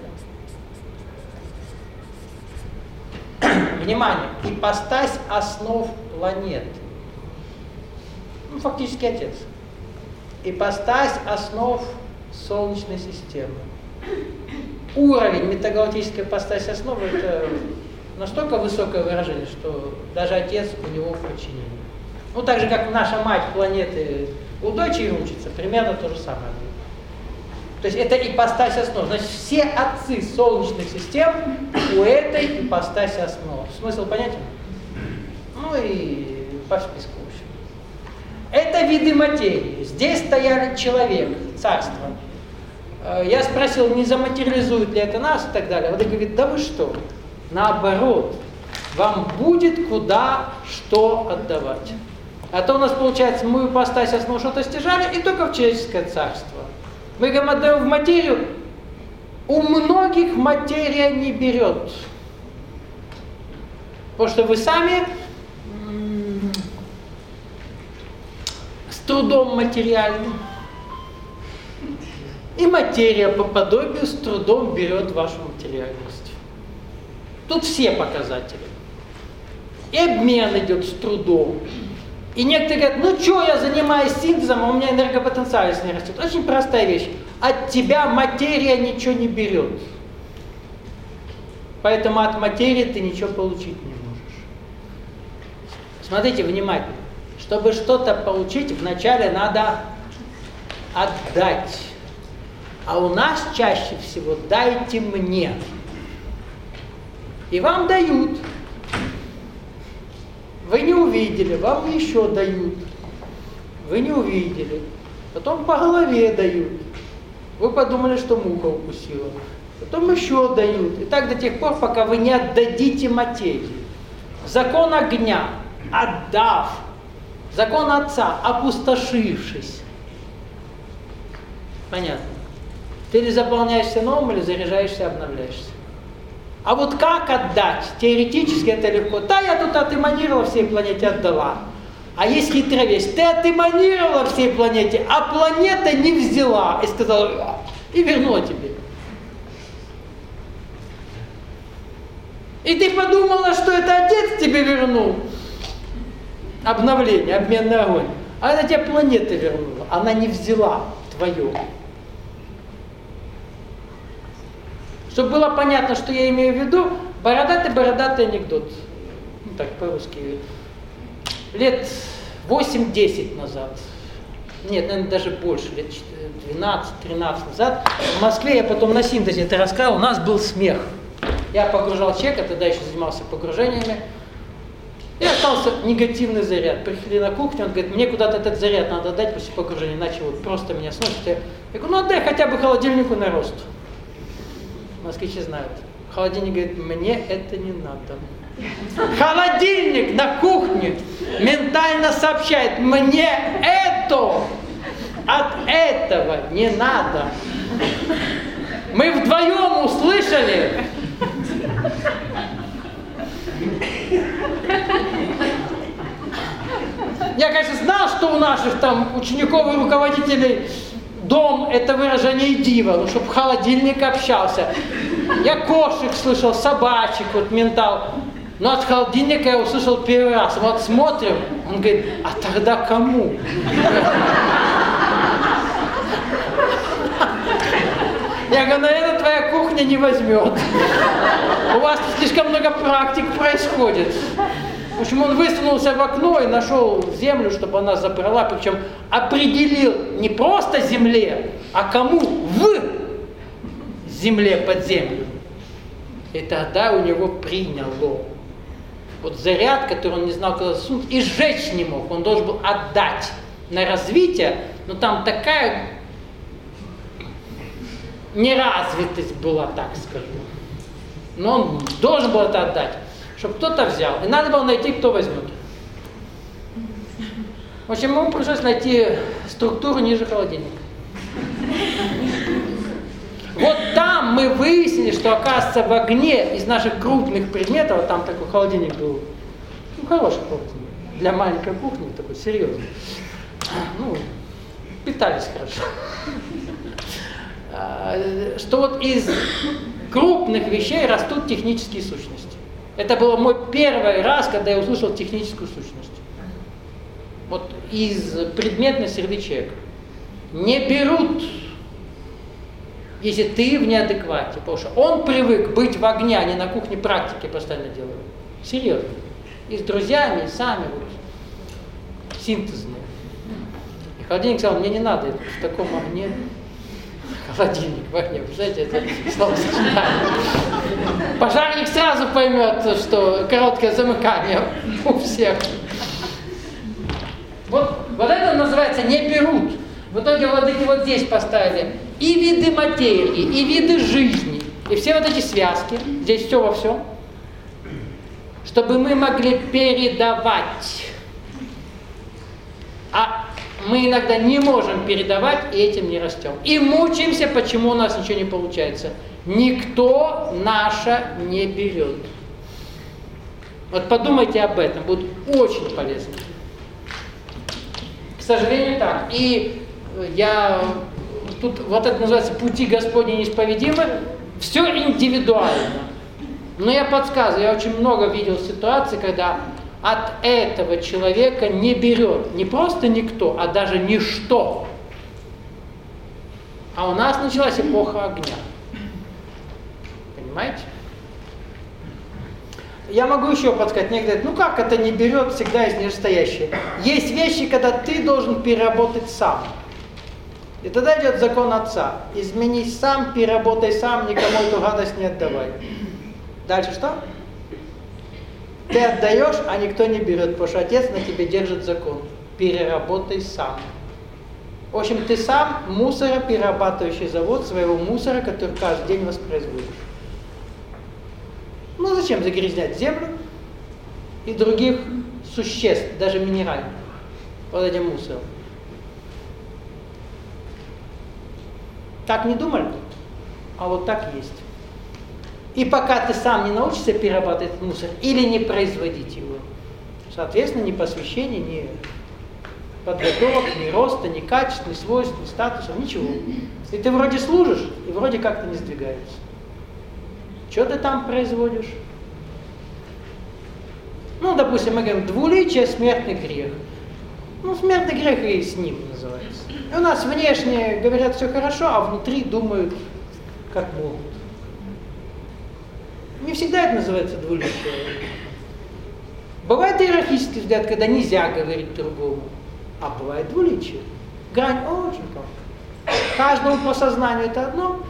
[SPEAKER 1] Внимание! Ипостась основ планеты. Ну, фактически отец. Ипостась основ Солнечной системы. Уровень метагалактической ипостаси основы — это настолько высокое выражение, что даже отец у него в подчинении. Ну, так же, как наша мать планеты у дочери учится, примерно то же самое. То есть это ипостась основ. Значит, все отцы Солнечных систем у этой ипостаси основ. Смысл понятен? Ну и по списку, в общем. Это виды материи. Здесь стояли человек, царство. Я спросил, не заматериализует ли это нас и так далее. Он говорит, да вы что? Наоборот, вам будет куда что отдавать. А то у нас получается, мы в ипостаси основ что-то стяжали, и только в человеческое царство. Мы говорим, отдаем в материю, у многих материя не берет. Потому что вы сами с трудом материальны. И материя по подобию с трудом берет вашу материальность. Тут все показатели. И обмен идет с трудом. И некоторые говорят, ну что, я занимаюсь синтезом, а у меня энергопотенциальность не растет. Очень простая вещь. от тебя материя ничего не берет. Поэтому от материи ты ничего получить не можешь. Смотрите внимательно. Чтобы что-то получить, вначале надо отдать. А у нас чаще всего «дайте мне». И вам дают. Вы не увидели, вам еще дают. Вы не увидели. Потом по голове дают. Вы подумали, что муха укусила. Потом еще дают. И так до тех пор, пока вы не отдадите материи. Закон огня, отдав. Закон Отца, опустошившись. Понятно. Ты или заполняешься новым, или заряжаешься, обновляешься. А вот как отдать? Теоретически это легко. Да, я тут отэманировала всей планете, отдала. А есть хитрая вещь. Ты отэманировала всей планете, а планета не взяла. И сказала, и вернула тебе. И ты подумала, что это Отец тебе вернул. Обновление, обменный огонь. А она тебе планета вернула. Она не взяла твое. Чтобы было понятно, что я имею в виду, бородатый-бородатый анекдот. Ну так, по-русски. Лет восемь-десять назад, нет, наверное, даже больше, лет двенадцать-тринадцать назад, в Москве, я потом на синтезе это рассказал, у нас был смех. Я погружал человека, тогда еще занимался погружениями, и остался негативный заряд. Приходили на кухню, он говорит, мне куда-то этот заряд надо дать после погружения, иначе вот просто меня сносит. Я говорю, ну отдай хотя бы холодильнику на рост. Москвичи знают. Холодильник говорит, мне это не надо. Холодильник на кухне ментально сообщает, мне это от этого не надо. Мы вдвоем услышали. Я, конечно, знал, что у наших там учеников и руководителей дом — это выражение дива, ну, чтобы холодильник общался. Я кошек слышал, собачек, вот ментал. Но от холодильника я услышал первый раз. Вот смотрим, он говорит, а тогда кому? Я говорю, наверное, твоя кухня не возьмет. У вас слишком много практик происходит. В общем, он высунулся в окно и нашел землю, чтобы она забрала, причем определил не просто земле, а кому в земле под землю. И тогда у него приняло. Вот заряд, который он не знал, куда засунуть, и сжечь не мог. Он должен был отдать на развитие, но там такая неразвитость была, так скажу. Но он должен был это отдать, чтобы кто-то взял. И надо было найти, кто возьмет. В общем, ему пришлось найти структуру ниже холодильника. Вот там мы выяснили, что, оказывается, в огне из наших крупных предметов, там такой холодильник был, ну, хороший холодильник, для маленькой кухни такой, серьезный. Ну, питались хорошо. Что вот из крупных вещей растут технические сущности. Это был мой первый раз, когда я услышал техническую сущность. Вот из предметной среды человека. Не берут, если ты в неадеквате, потому что он привык быть в огне, а не на кухне практики постоянно делают. Серьезно. И с друзьями, и сами, вот, синтезные. И холодильник сказал, мне не надо это, в таком огне. Холодильник в огне, представляете, это словосочетание. Пожарник сразу поймет, что короткое замыкание у всех. Вот, вот это называется не берут. В итоге владыки вот здесь поставили и виды материи, и виды жизни, и все вот эти связки, здесь все во всем, чтобы мы могли передавать. А мы иногда не можем передавать, и этим не растем. И мучаемся, почему у нас ничего не получается. Никто наше не берет. Вот подумайте об этом, будет очень полезно. К сожалению, так. И я, тут вот это называется «пути Господни неисповедимы», все индивидуально. Но я подсказываю, я очень много видел ситуаций, когда от этого человека не берет не просто никто, а даже ничто. А у нас началась эпоха огня. Понимаете? Я могу еще подсказать. Некоторые говорят, ну как это не берет, всегда есть нижестоящее. Есть вещи, когда ты должен переработать сам. И тогда идет закон отца. Изменись сам, переработай сам, никому эту гадость не отдавай. Дальше что? Ты отдаешь, а никто не берет, потому что отец на тебе держит закон. Переработай сам. В общем, ты сам мусороперерабатывающий завод своего мусора, который каждый день воспроизводишь. Ну зачем загрязнять землю и других существ, даже минеральных, вот этим мусором? Так не думали? А вот так есть. И пока ты сам не научишься перерабатывать этот мусор или не производить его, соответственно, ни посвящения, ни подготовок, ни роста, ни качеств, ни свойств, ни статусов, ничего. И ты вроде служишь, и вроде как-то не сдвигается. Что ты там производишь? Ну, допустим, мы говорим, двуличие, смертный грех. Ну, смертный грех и с ним называется. И у нас внешне говорят все хорошо, а внутри думают, как могут. Не всегда это называется двуличие. Бывает иерархический взгляд, когда нельзя говорить другому, а бывает двуличие. Грань очень тонкая. Каждому по сознанию это одно,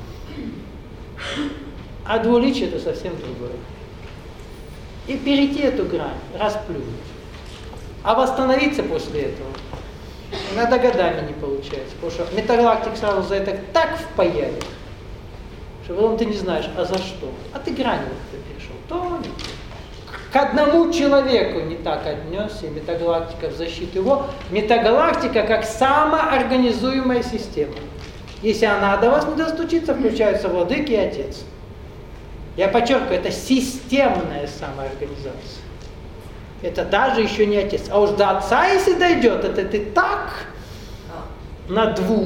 [SPEAKER 1] а двуличие это совсем другое. И перейти эту грань, расплюнуть. А восстановиться после этого иногда годами не получается, потому что метагалактик сразу за это так впаяли, что потом ты не знаешь, а за что? А ты грань вот перешел. Тоненько. К одному человеку не так отнесся, и метагалактика в защиту его. Метагалактика как самоорганизуемая система. Если она до вас не достучится, включаются владыки и отец. Я подчеркиваю, это системная самоорганизация. Это даже еще не отец. А уж до отца, если дойдет, это ты так на двух,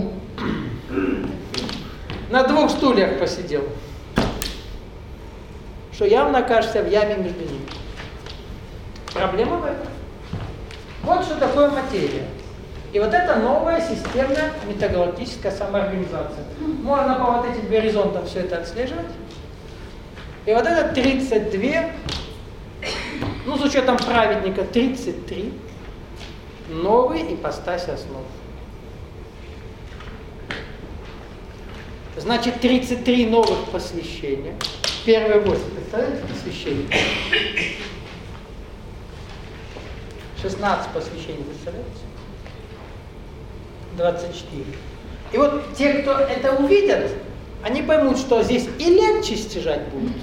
[SPEAKER 1] на двух стульях посидел, что явно окажешься в яме между ними. Проблема в этом. Вот что такое материя. И вот это новая системная метагалактическая самоорганизация. Можно по вот этим горизонтам все это отслеживать. И вот это тридцать два, ну с учетом праведника тридцать три, новые ипостаси основ. Значит, тридцать три новых посвящения. Первые восемь, представляете, посвящения? шестнадцать посвящений, представляете? двадцать четыре. И вот те, кто это увидят, они поймут, что здесь и легче стяжать будут,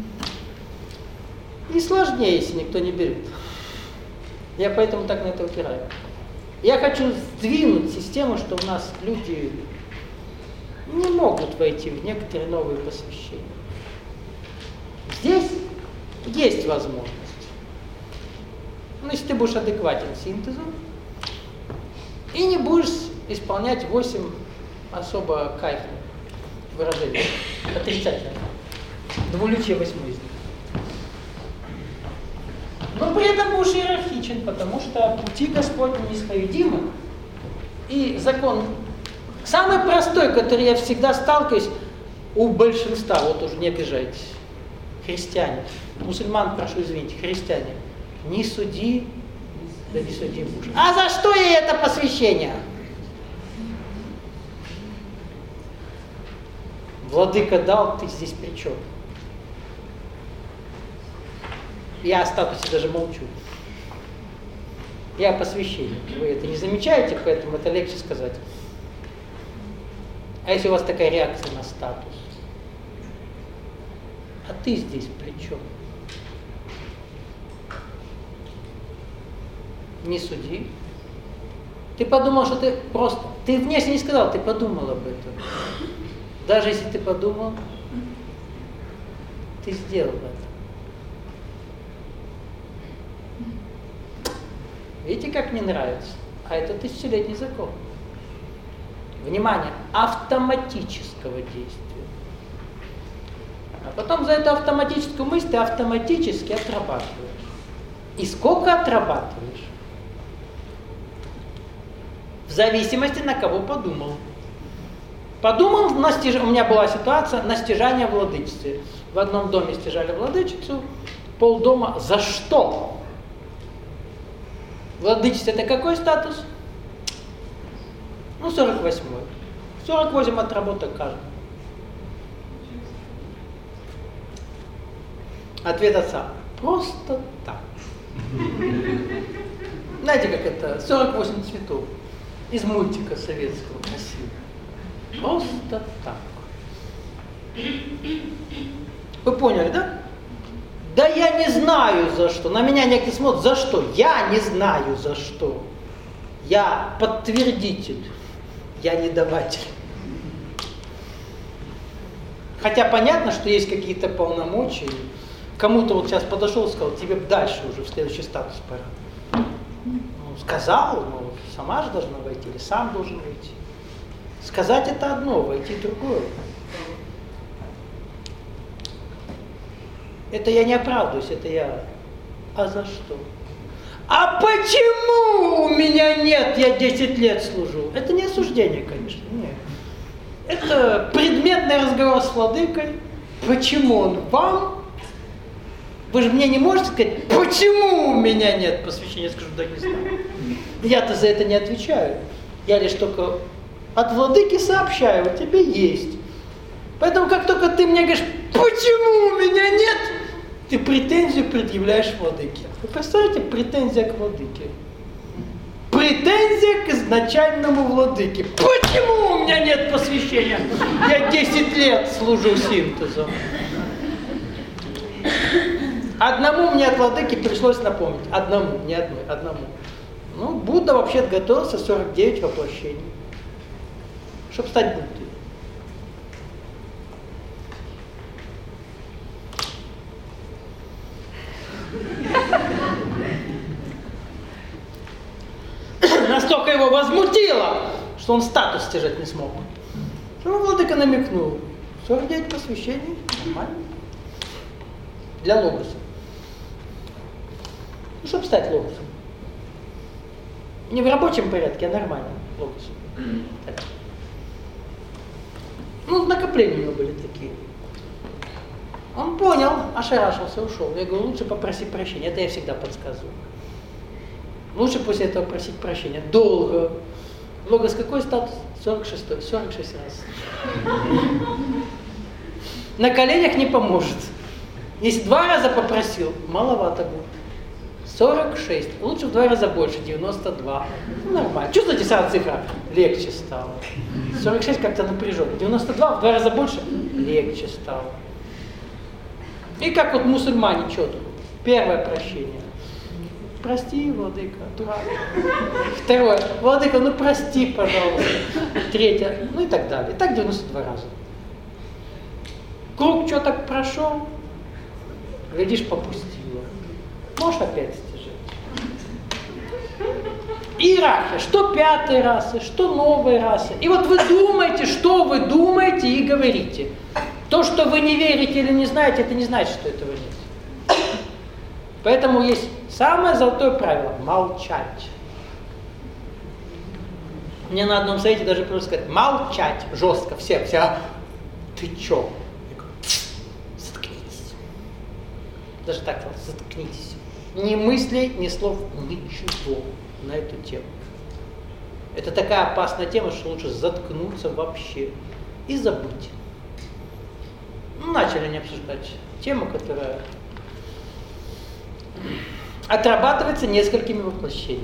[SPEAKER 1] и сложнее, если никто не берет. Я поэтому так на это упираю. Я хочу сдвинуть систему, что у нас люди не могут войти в некоторые новые посвящения. Здесь есть возможность. Ну, если ты будешь адекватен синтезу и не будешь исполнять восемь особо кайфных выражений, отрицательных. Двуличие восьмой из них. Но при этом будешь иерархичен, потому что пути Господни неисповедимы. И закон, самый простой, который я всегда сталкиваюсь, у большинства, вот уже не обижайтесь, христиане, мусульман, прошу извините, христиане, не суди, да не суди будешь. А за что ей это посвящение? Владыка дал, ты здесь при чем? Я о статусе даже молчу. Я о посвящении. Вы это не замечаете, поэтому это легче сказать. А если у вас такая реакция на статус? А ты здесь при чем? Не суди. Ты подумал, что ты просто... Ты внешне не сказал, ты подумал об этом. Даже если ты подумал, ты сделал это. Видите, как мне нравится? А это тысячелетний закон. Внимание, автоматического действия. А потом за эту автоматическую мысль ты автоматически отрабатываешь. И сколько отрабатываешь? В зависимости, на кого подумал. Подумал, на стяж... у меня была ситуация на стяжание владычицы. В одном доме стяжали владычицу, полдома. За что? Владычица это какой статус? Ну, сорок восьмой. сорок восемь отработок каждый. Ответ отца. Просто так. Знаете, как это? сорок восемь цветов. Из мультика советского, красиво. Просто так. Вы поняли, да? Да я не знаю за что. На меня некоторые смотрят, за что? Я не знаю за что. Я подтвердитель. Я не даватель. Хотя понятно, что есть какие-то полномочия. Кому-то вот сейчас подошел и сказал, тебе дальше уже в следующий статус пора. Ну, сказал, ну, сама же должна войти, или сам должен войти. Сказать это одно, войти другое. Это я не оправдываюсь, это я. А за что? А почему у меня нет, я десять лет служу? Это не осуждение, конечно, нет. Это предметный разговор с владыкой. Почему он вам? Вы же мне не можете сказать, почему у меня нет посвящения? Я скажу, да не знаю. Я-то за это не отвечаю. Я лишь только от владыки сообщаю, вот тебе есть. Поэтому как только ты мне говоришь, почему у меня нет, ты претензию предъявляешь владыке. Вы представляете, претензия к владыке? Претензия к изначальному владыке. Почему у меня нет посвящения? Я десять лет служу синтезом. Одному мне от владыки пришлось напомнить. Одному, не одной, одному. Ну, Будда вообще готовился сорок девять воплощений, чтобы стать Буддой. Настолько его возмутило, что он статус стяжать не смог. Ну, владыка намекнул. сорок девять посвящений, нормально. Для логоса. Ну, чтобы стать логосом. Не в рабочем порядке, а нормально логосом. Так. Ну, накопления у него были такие. Он понял, ошарашился, ушел. Я говорю, лучше попроси прощения. Это я всегда подсказываю. Лучше после этого просить прощения. Долго. Логос какой статус? сорок шестой. сорок шесть раз. На коленях не поможет. Если два раза попросил, маловато будет. сорок шесть. Лучше в два раза больше, девяносто два. Ну, нормально. Чувствуете, сразу цифра? Легче стало. сорок шесть как-то напряженно. девяносто два в два раза больше, легче стало. И как вот мусульмане, что тут? Первое прощение. Прости, владыка, дурак. Второе. Владыка, ну прости, пожалуйста. Третье. Ну и так далее. И так девяносто два раза. Круг что так прошел? Глядишь, попустила. Можешь опять стяжать. Иерархия. Что пятые расы, что новые расы. И вот вы думаете, что вы думаете и говорите. То, что вы не верите или не знаете, это не значит, что этого нет. Поэтому есть самое золотое правило – молчать. Мне на одном совете даже просто сказать молчать жестко, все, все. Ты чё? Я говорю, заткнитесь. Даже так, заткнитесь. Ни мыслей, ни слов, ничего на эту тему. Это такая опасная тема, что лучше заткнуться вообще и забыть. Ну, начали они обсуждать тему, которая отрабатывается несколькими воплощениями.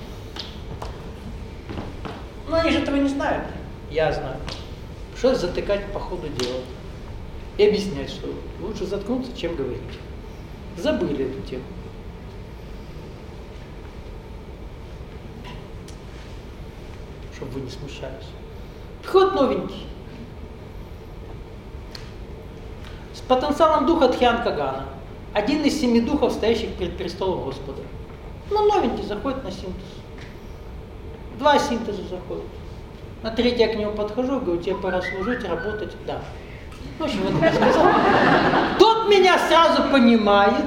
[SPEAKER 1] Но они же этого не знают. Я знаю. Пришлось затыкать по ходу дела. И объяснять, что лучше заткнуться, чем говорить. Забыли эту тему. Чтобы вы не смущались. Приходит новенький. С потенциалом духа Дхьян-Кагана. Один из семи духов, стоящих перед престолом Господа. Ну, новенький заходит на синтез. Два синтеза заходят. На третий я к нему подхожу, говорю, тебе пора служить, работать. Да. В общем, вот я сказал. Тот меня сразу понимает.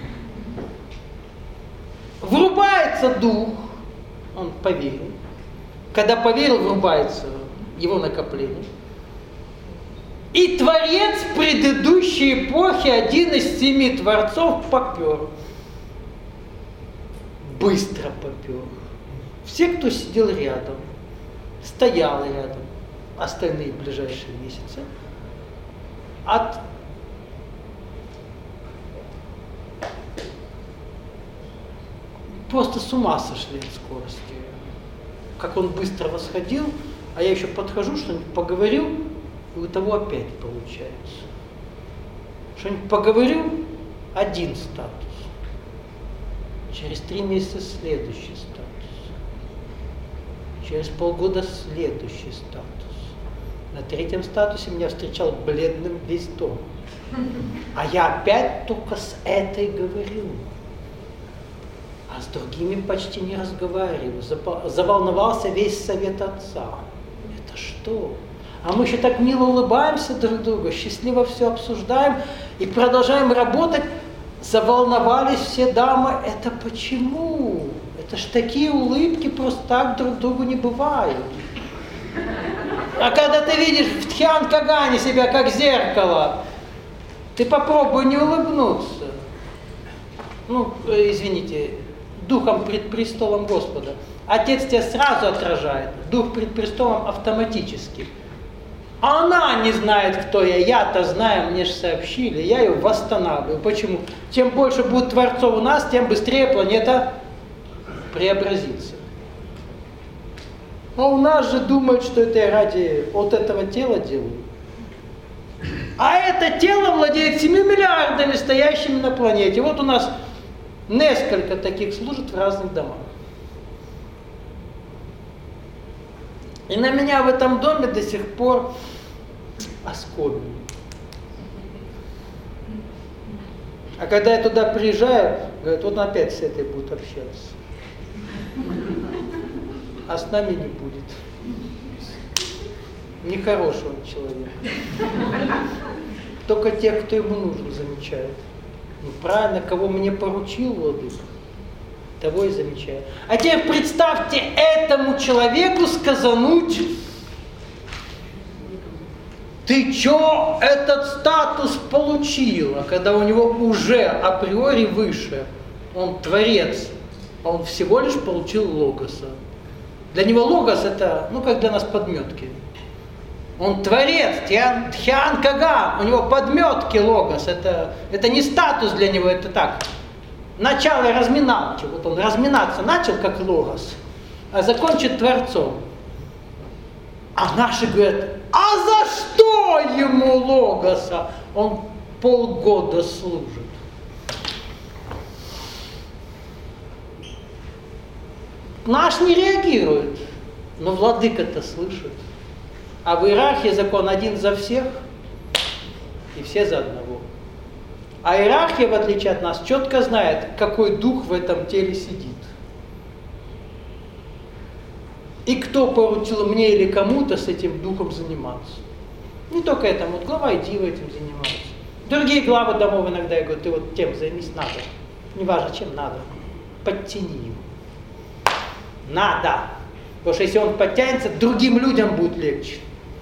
[SPEAKER 1] Врубается дух. Он поверил. Когда поверил, врубается его накопление. И творец предыдущей эпохи, один из семи творцов, попер. Быстро попер. Все, кто сидел рядом, стоял рядом, остальные ближайшие месяцы, от просто с ума сошли от скорости. Как он быстро восходил, а я еще подхожу, что-нибудь поговорю, и у того опять получается. Что-нибудь поговорю, один статус. Через три месяца следующий статус. Через полгода следующий статус. На третьем статусе меня встречал бледным весь дом. А я опять только с этой говорю. А с другими почти не разговариваю. Заволновался весь совет отца. Это что? А мы еще так мило улыбаемся друг другу, счастливо все обсуждаем и продолжаем работать. Заволновались все дамы. Это почему? Это ж такие улыбки просто так друг другу не бывают. А когда ты видишь в Тхьян-Кагане себя как зеркало, ты попробуй не улыбнуться. Ну, извините, духом пред престолом Господа. Отец тебя сразу отражает, дух пред престолом автоматически. А она не знает, кто я, я-то знаю, мне же сообщили, я ее восстанавливаю. Почему? Чем больше будет творцов у нас, тем быстрее планета преобразится. А у нас же думают, что это я ради вот этого тела делаю. А это тело владеет семью миллиардами, стоящими на планете. Вот у нас несколько таких служат в разных домах. И на меня в этом доме до сих пор оскомину. А когда я туда приезжаю, говорят, вот он опять с этой будет общаться. А с нами не будет. Нехороший он человек. Только тех, кто ему нужен, замечает. Ну, правильно, кого мне поручил владыка, того и замечает. А теперь представьте этому человеку сказануть: ты чё этот статус получил? А когда у него уже априори выше, он творец, а он всего лишь получил логоса. Для него логос это, ну как для нас подметки. Он творец, Тхьян-Каган, у него подметки логос, это, это не статус для него, это так. Начало разминалки, вот он разминаться начал как логос, а закончит творцом. А наши говорят, а за что ему логоса? Он полгода служит. Наш не реагирует, но владыка-то слышит. А в иерархии закон один за всех, и все за одного. А иерархия, в отличие от нас, четко знает, какой дух в этом теле сидит. И кто поручил мне или кому-то с этим духом заниматься. Не только этому, вот глава Идива этим занимается. Другие главы домов иногда я говорю, ты вот тем займись, надо. Неважно, чем надо. Подтяни его. Надо. Потому что если он подтянется, другим людям будет легче.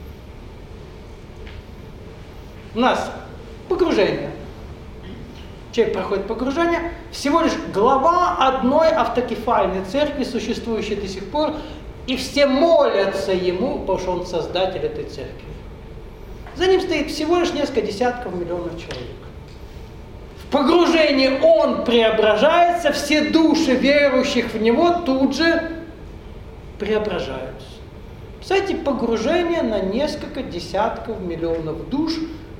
[SPEAKER 1] У нас погружение. Человек проходит погружение, всего лишь глава одной автокефальной церкви, существующей до сих пор, и все молятся ему, потому что он создатель этой церкви. За ним стоит всего лишь несколько десятков миллионов человек. В погружении он преображается, все души верующих в него тут же преображаются. Кстати, погружение на несколько десятков миллионов душ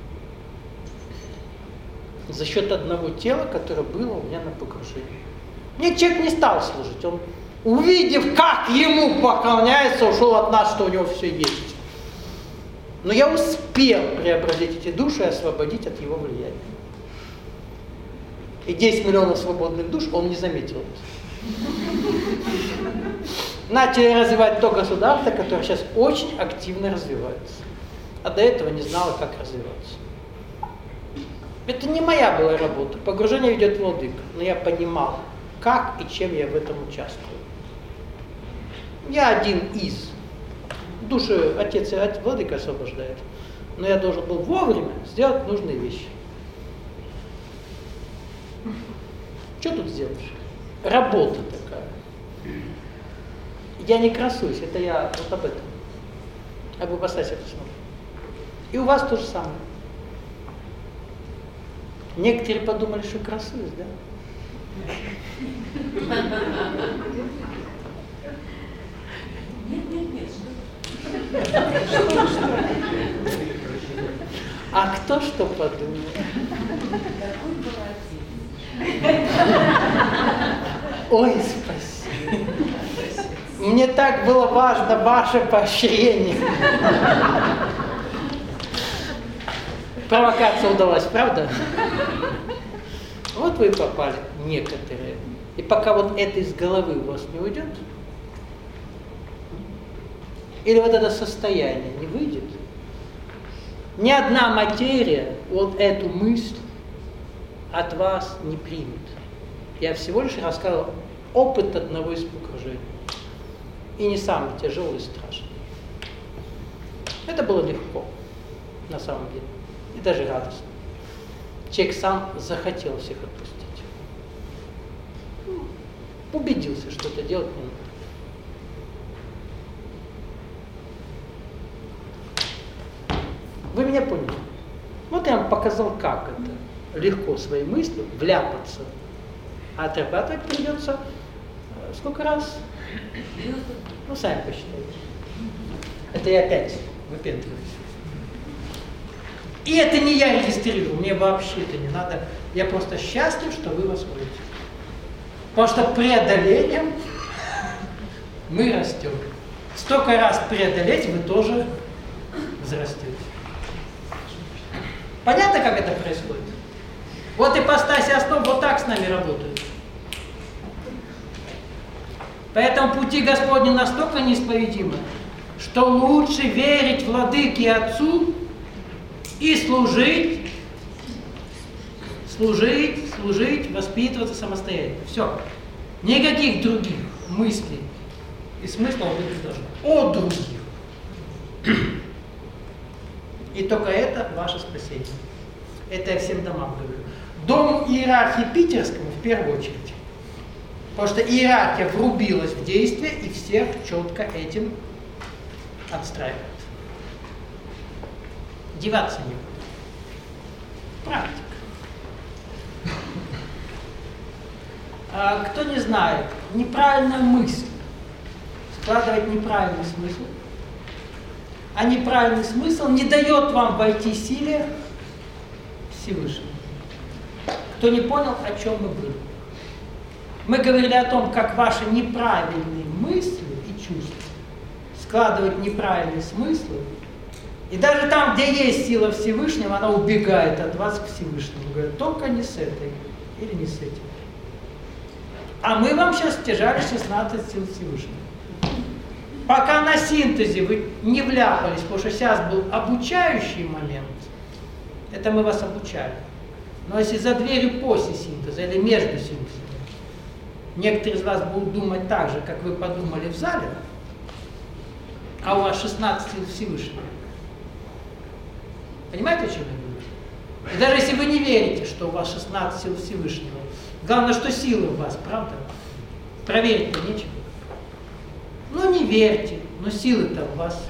[SPEAKER 1] за счет одного тела, которое было у меня на погружении. Мне человек не стал служить, он, увидев, как ему поклоняется, ушел от нас, что у него все есть. Но я успел преобразить эти души и освободить от его влияния. И десять миллионов свободных душ он не заметил это. Начали развивать то государство, которое сейчас очень активно развивается. А до этого не знало, как развиваться. Это не моя была работа. Погружение ведет владыка. Но я понимал, как и чем я в этом участвую. Я один из. Души отец и владыка освобождает. Но я должен был вовремя сделать нужные вещи. Что тут сделаешь? Работа такая. Я не красуюсь, это я вот об этом. Об ипостаси основы. И у вас то же самое. Некоторые подумали, что красуюсь, да?
[SPEAKER 3] Нет, нет, нет.
[SPEAKER 1] А кто что подумал?
[SPEAKER 3] Какой молодец.
[SPEAKER 1] Ой, спасибо. Мне так было важно ваше поощрение. Провокация удалась, правда? Вот вы и попали, некоторые. И пока вот это из головы у вас не уйдет, или вот это состояние не выйдет, ни одна материя вот эту мысль от вас не примет. Я всего лишь рассказал опыт одного из погружений. И не самый тяжелый и страшный. Это было легко, на самом деле. И даже радостно. Человек сам захотел всех отпустить. Убедился, что это делать не надо. Вы меня поняли? Вот я вам показал, как это. Легко своей мыслью вляпаться. А отрабатывать придется сколько раз? Ну, сами посчитайте. Это я опять выпендриваюсь. И это не я регистрирую, мне вообще это не надо. Я просто счастлив, что вы восходите. Потому что преодолением мы растем. Столько раз преодолеть, вы тоже взрастете. Понятно, как это происходит? Вот ипостаси основ вот так с нами работают. Поэтому пути Господни настолько неисповедимы, что лучше верить Владыке и Отцу и служить, служить, служить, воспитываться самостоятельно. Все. Никаких других мыслей и смыслов быть не должно. О других. И только это ваше спасение. Это я всем домам говорю. Дому иерархии питерскому в первую очередь. Потому что иерархия врубилась в действие и всех четко этим отстраивает. Деваться некуда. Практика. А, кто не знает, неправильная мысль складывает неправильный смысл, а неправильный смысл не дает вам войти силе Всевышнего. Кто не понял, о чем мы были? Мы говорили о том, как ваши неправильные мысли и чувства складывают неправильные смыслы. И даже там, где есть сила Всевышнего, она убегает от вас к Всевышнему. Говорит, только не с этой или не с этим. А мы вам сейчас стяжали шестнадцать сил Всевышнего. Пока на синтезе вы не вляпались, потому что сейчас был обучающий момент, это мы вас обучали. Но если за дверью после синтеза или между синтезами, некоторые из вас будут думать так же, как вы подумали в зале, а у вас шестнадцать сил Всевышнего. Понимаете, о чем я говорю? И даже если вы не верите, что у вас шестнадцать сил Всевышнего, главное, что силы у вас, правда? Проверить-то нечего. Ну, не верьте, но силы-то у вас.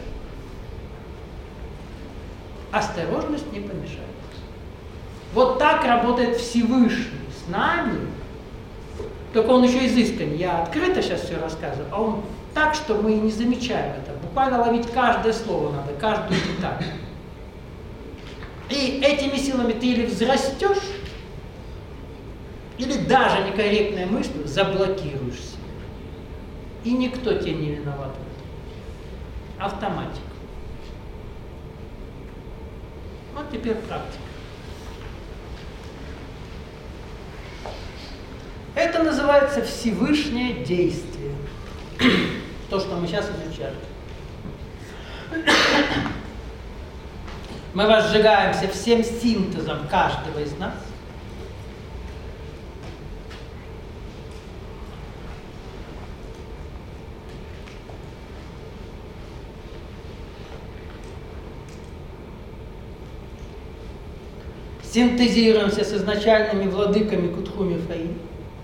[SPEAKER 1] Осторожность не помешает. Вот так работает Всевышний с нами. Только он еще изыскан. Я открыто сейчас все рассказываю, а он так, что мы не замечаем это. Буквально ловить каждое слово надо, каждую деталь. И этими силами ты или взрастешь, или даже некорректной мыслью заблокируешься. И никто тебе не виноват в этом. Автоматика. Вот теперь практика. Это называется Всевышнее действие. То, что мы сейчас изучали. Мы возжигаемся всем синтезом каждого из нас. Синтезируемся с изначальными владыками Кутху Мифаим.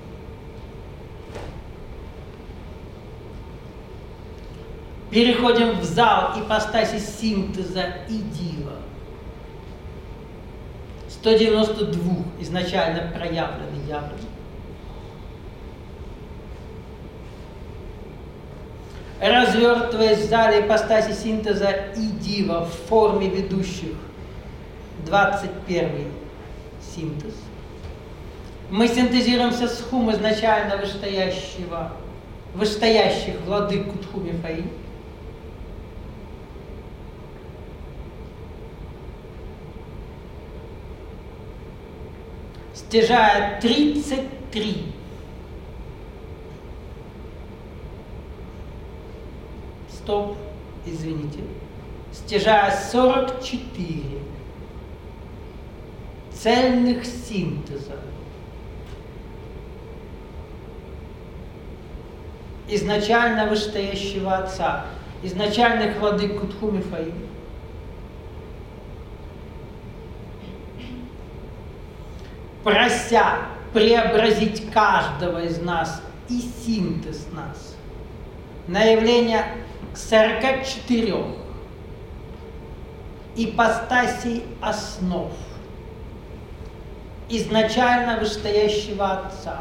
[SPEAKER 1] Переходим в зал ипостаси синтеза и дива. сто девяносто два изначально проявлены явлены. Развертываясь в зале ипостаси синтеза и дива в форме ведущих, двадцать первый синтез. Мы синтезируемся с хум изначально вышестоящего, вышестоящих владык Кутху Мифаим. Стяжая тридцать три. Стоп, извините. Стяжая сорок четыре цельных синтеза изначально вышестоящего Отца, изначальных владык Кутху Мифаим, прося преобразить каждого из нас и синтез нас на явление сорока четырёх ипостасей основ изначально вышестоящего Отца,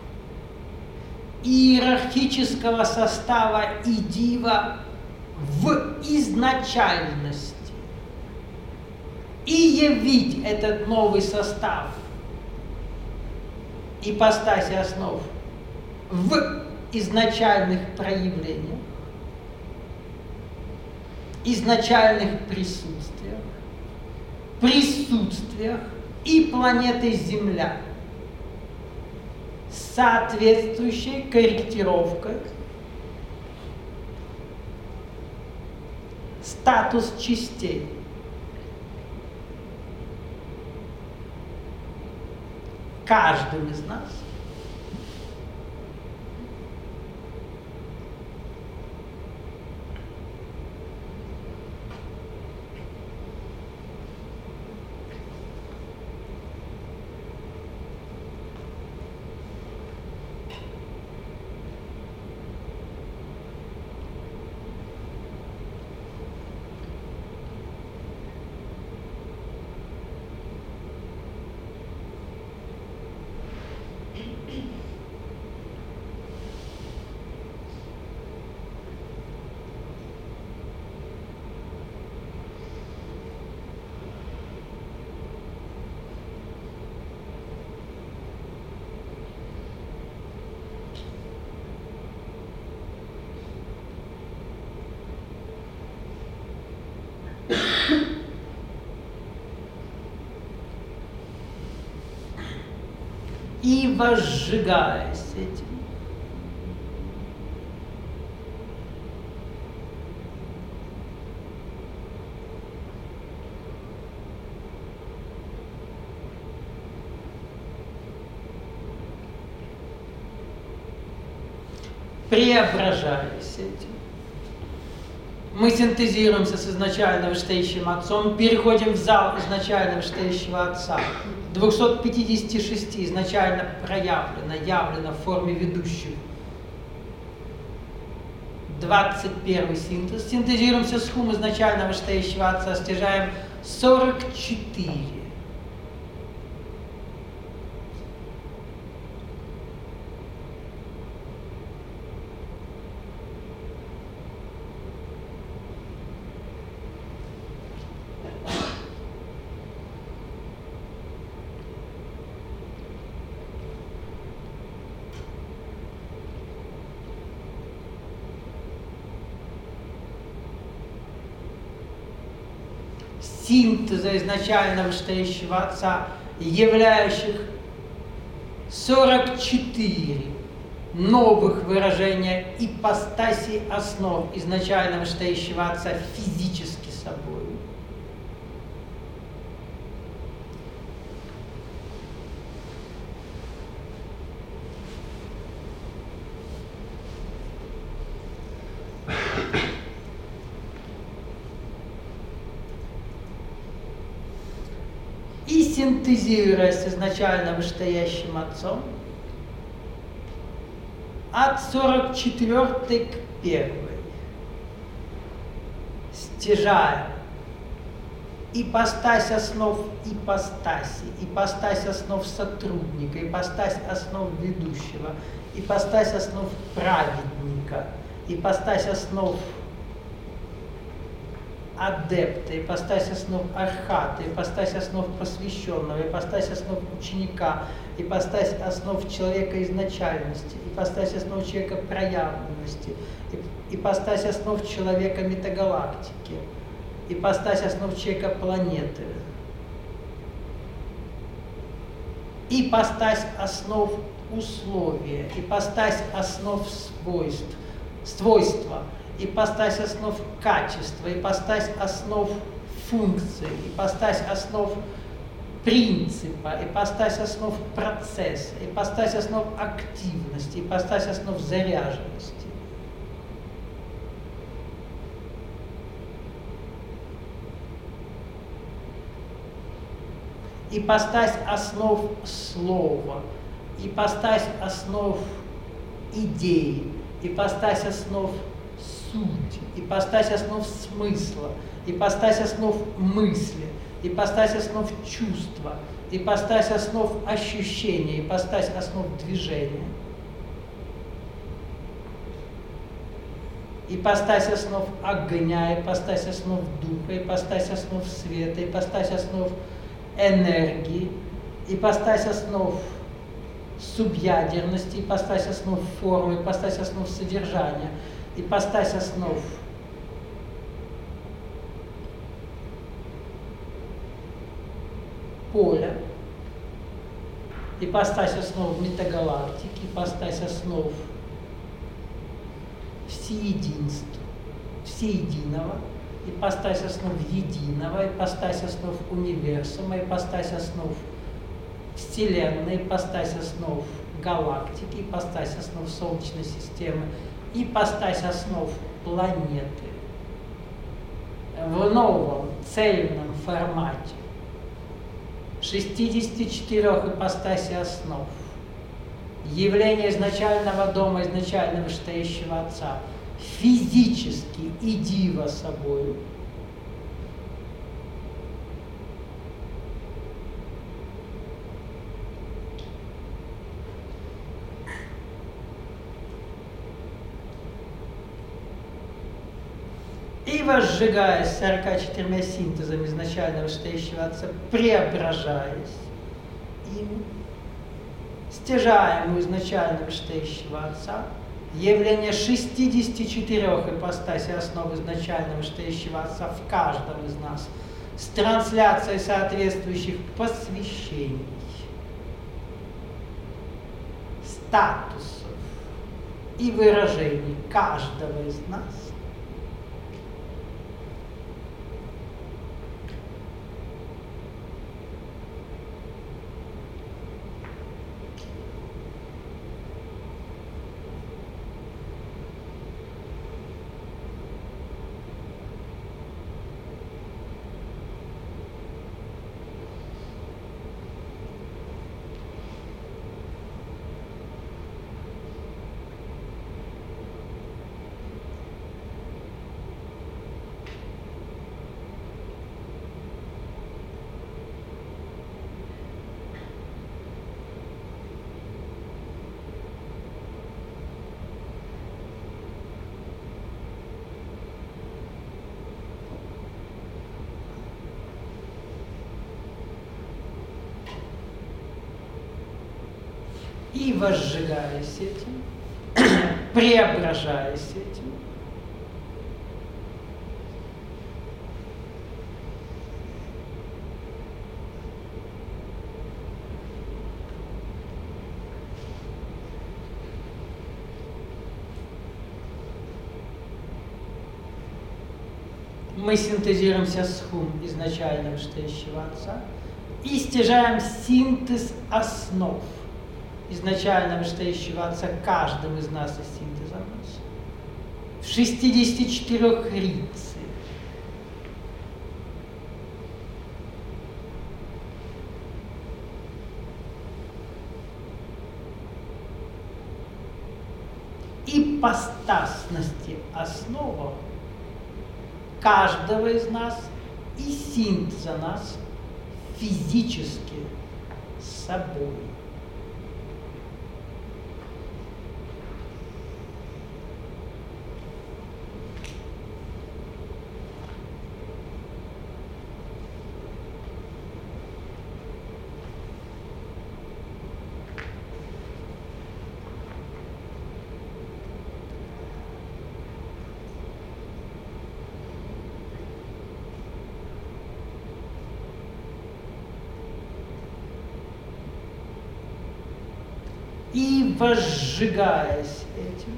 [SPEAKER 1] иерархического состава и дива в изначальности, и явить этот новый состав ипостаси основ в изначальных проявлениях, изначальных присутствиях, присутствиях и планеты Земля с соответствующей корректировкой, статус частей. Каждым из нас и возжигаясь этим, преображаясь этим, мы синтезируемся с изначально вышестоящим Отцом, переходим в зал изначально вышестоящего Отца. двухсот пятидесяти шести изначально проявлено, явлено в форме ведущих. двадцать первый синтез. Синтезируемся с хум изначально вышестоящего Отца, стяжаем сорок четыре. Синтеза изначально вышестоящего Отца, являющих сорок четыре новых выражения ипостасей основ изначально вышестоящего Отца физически собой. И синтезируя с изначально вышестоящим Отцом, от сорок четвёртой к первой, стяжая ипостась основ ипостаси, ипостась основ сотрудника, ипостась основ ведущего, ипостась основ праведника, ипостась основ адепта, ипостась основ архата, ипостась основ посвященного, ипостась основ ученика, ипостась основ человека изначальности, ипостась основ человека проявленности, ипостась основ человека метагалактики, ипостась основ человека планеты, ипостась основ условия, ипостась основ свойств, свойства, ипостась основ качества, ипостась основ функции, ипостась основ принципа, ипостась основ процесса, ипостась основ активности, ипостась основ заряженности. Ипостась основ слова, ипостась основ идеи, ипостась основ сути, ипостась основ смысла, ипостась основ мысли, ипостась основ чувства, ипостась основ ощущения, ипостась основ движения, ипостась основ огня, ипостась основ духа, ипостась основ света, ипостась основ энергии, ипостась основ субъядерности, ипостась основ формы, ипостась основ содержания, ипостась основ поля, ипостась основ метагалактики, ипостась основ всеединства, всеединого, ипостась основ единого, ипостась основ универсума, ипостась основ Вселенной, ипостась основ галактики, ипостась основ Солнечной системы, ипостась основ планеты в новом цельном формате шестидесяти четырёх ипостасей основ, явление изначального дома, изначально вышестоящего Отца, физически и диво собою, и возжигаясь сорока четырьмя синтезами изначально вышестоящего Отца, преображаясь им, стяжаем у изначально вышестоящего Отца, явление шестидесяти четырёх ипостасей основ изначально вышестоящего Отца в каждом из нас, с трансляцией соответствующих посвящений, статусов и выражений каждого из нас, и возжигаясь этим, преображаясь этим, мы синтезируемся с хум изначально вышестоящего Отца и стяжаем синтез основ изначально вышестоящего Отца каждым из нас и синтезом в шестидесяти четырёх рициях. ипостасности основа каждого из нас и синтеза нас физически с собой. И возжигаясь этим,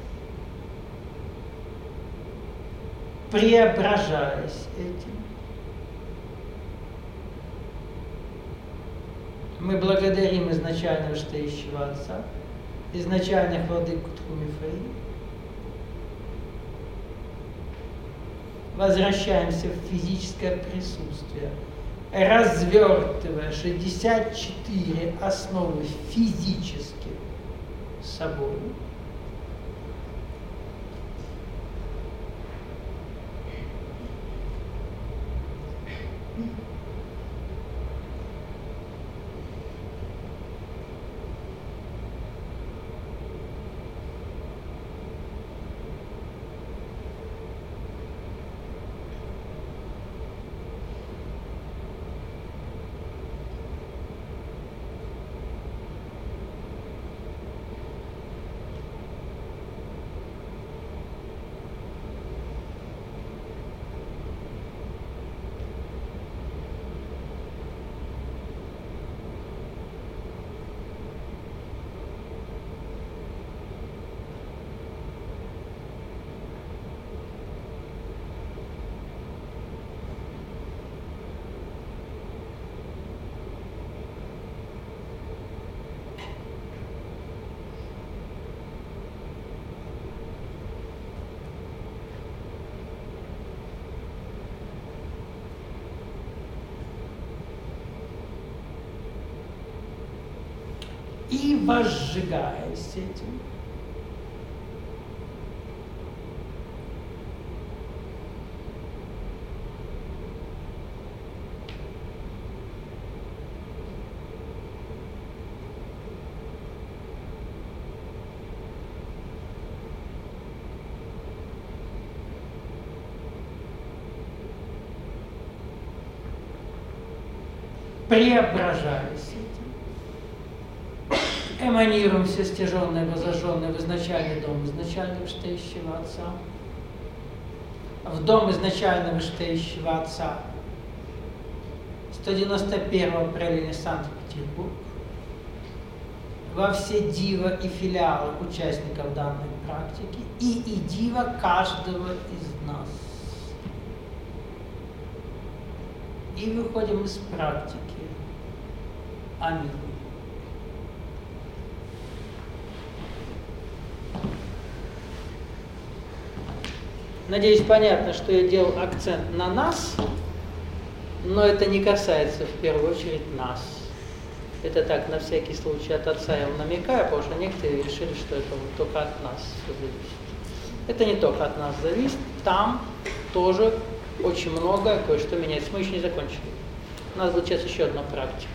[SPEAKER 1] преображаясь этим, мы благодарим изначального Вышестоящего Отца, изначальных владык Кутху-Мифрей, возвращаемся в физическое присутствие, развертывая шестьдесят четыре основы физически собой. И возжигаясь этим, преображаясь этим, эманируем все стяженное, возожженное в изначальный дом изначального Вышестоящего Отца, в дом изначального Вышестоящего Отца сто девяносто первого правления Санкт-Петербург, во все дива и филиалы участников данной практики и и дива каждого из нас. И выходим из практики. Аминь. Надеюсь, понятно, что я делал акцент на нас, но это не касается в первую очередь нас. Это так, на всякий случай, от Отца я вам намекаю, потому что некоторые решили, что это вот только от нас все зависит. Это не только от нас зависит, там тоже очень многое, кое-что меняется. Мы еще не закончили. У нас будет сейчас еще одна практика.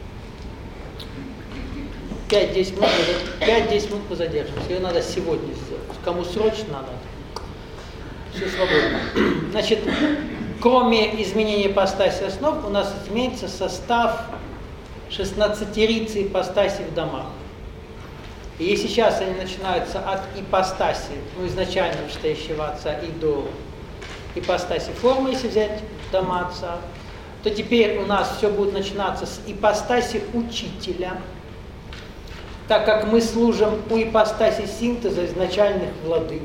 [SPEAKER 1] пять-десять минут, пять-десять минут мы задержимся. Ее надо сегодня сделать. Кому срочно надо, все свободно. Значит, кроме изменения ипостаси основ, у нас изменится состав шестнадцатерицы ипостаси в домах. И сейчас они начинаются от ипостаси, ну, изначально Вышестоящего Отца и до ипостаси формы, если взять дома Отца, то теперь у нас все будет начинаться с ипостаси учителя, так как мы служим у ипостаси синтеза изначальных владык,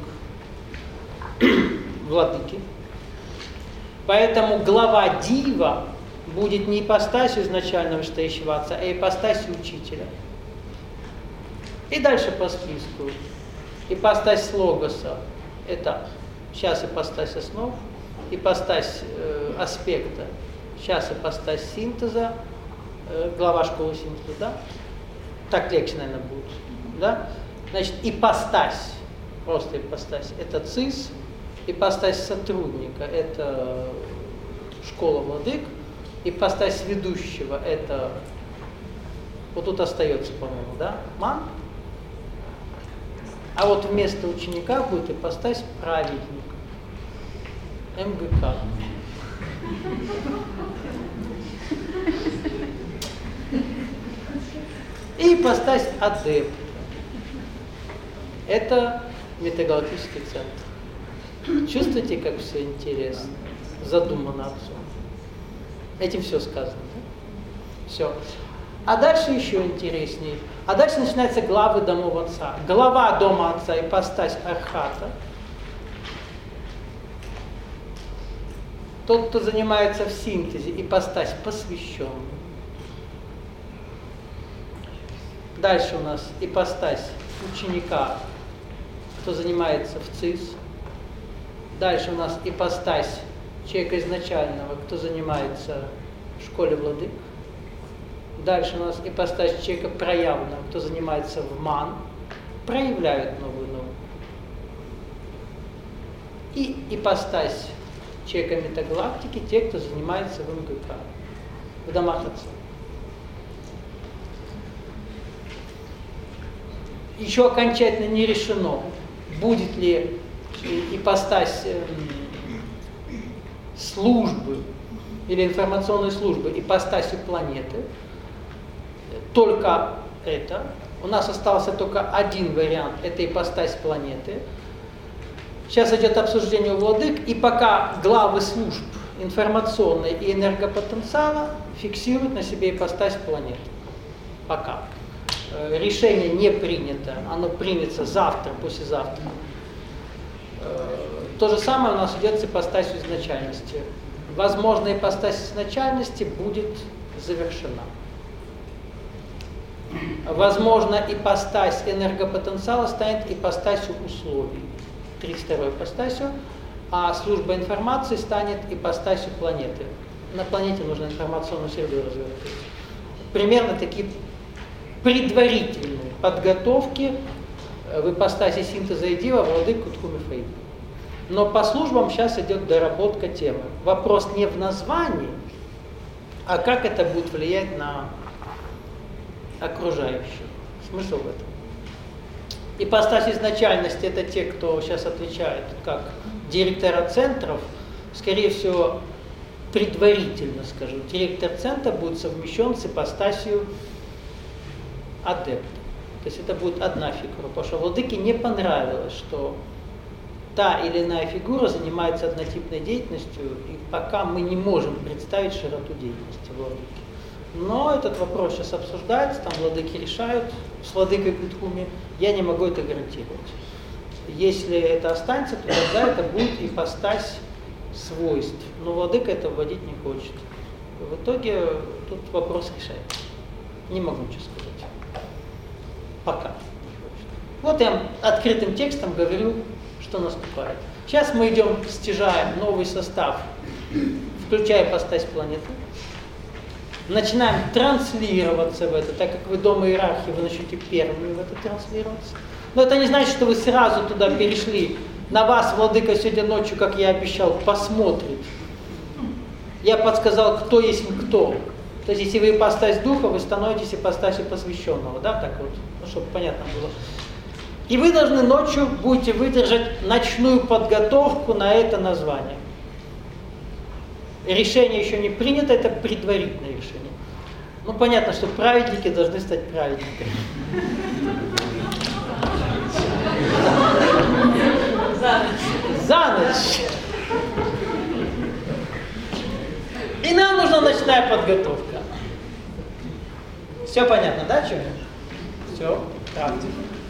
[SPEAKER 1] владыки. Поэтому глава дива будет не ипостасью изначального Вышестоящего Отца, а ипостасью учителя. И дальше по списку. Ипостась логоса – это сейчас ипостась основ, ипостась э, аспекта, сейчас ипостась синтеза, э, глава школы синтеза, да? Так легче, наверное, будет, да? Значит, ипостась просто ипостась, это ЦИС, ипостась сотрудника, это школа владык, ипостась ведущего, это, вот тут остается, по-моему, да, ман, а вот вместо ученика будет ипостась праведник, МГК. И ипостась адепт. Это метагалактический центр. Чувствуете, как все интересно? Задумано отцом. Этим все сказано. Да? Все. А дальше еще интереснее. А дальше начинаются главы домов отца. Глава дома отца, ипостась архата. Тот, кто занимается в синтезе, ипостась посвященный. Дальше у нас ипостась ученика, кто занимается в ЦИС. Дальше у нас ипостась человека изначального, кто занимается в школе владык. Дальше у нас ипостась человека проявленного, кто занимается в МАН, проявляет новую науку. И ипостась человека метагалактики, те, кто занимается в МГК, в домах отца. Еще окончательно не решено, будет ли ипостась э, службы или информационной службы ипостасью планеты. Только это. У нас остался только один вариант, это ипостась планеты. Сейчас идет обсуждение у владык, и пока главы служб информационной и энергопотенциала фиксируют на себе ипостась планеты. Пока. Решение не принято, оно примется завтра, послезавтра. То же самое у нас идет с ипостасью изначальности. Возможно, ипостась изначальности будет завершена. Возможно, ипостась энергопотенциала станет ипостасью условий, тридцать второй ипостасью, а служба информации станет ипостасью планеты. На планете нужно информационную среду развивать. Примерно такие предварительные подготовки в ипостаси синтеза и дива владык Кутхуми Фейд. Но по службам сейчас идет доработка темы. Вопрос не в названии, а как это будет влиять на окружающих. Смысл в этом. Ипостась изначальности — это те, кто сейчас отвечает как директора центров. Скорее всего, предварительно скажу, директор центра будет совмещен с ипостасью адепта. То есть это будет одна фигура. Потому что владыке не понравилось, что та или иная фигура занимается однотипной деятельностью, и пока мы не можем представить широту деятельности владыки. Но этот вопрос сейчас обсуждается, там владыки решают, с владыкой Кутхуми, я не могу это гарантировать. Если это останется, то тогда это будет ипостась свойств. Но владыка это вводить не хочет. В итоге тут вопрос решается. Не могу ничего сказать. Пока. Вот я открытым текстом говорю, что наступает. Сейчас мы идем, стяжаем новый состав, включая ипостась планеты. Начинаем транслироваться в это, так как вы дома иерархии, вы начнете первыми в это транслироваться. Но это не значит, что вы сразу туда перешли. На вас владыка сегодня ночью, как я обещал, посмотрит. Я подсказал, кто есть кто. То есть, если вы ипостась духа, вы становитесь ипостасью посвященного, да, так вот, ну, чтобы понятно было. И вы должны ночью будете выдержать ночную подготовку на это название. Решение еще не принято, это предварительное решение. Ну, понятно, что праведники должны стать праведниками.
[SPEAKER 3] За ночь.
[SPEAKER 1] За ночь. И нам нужна ночная подготовка. Все понятно, да, что? Все, практика.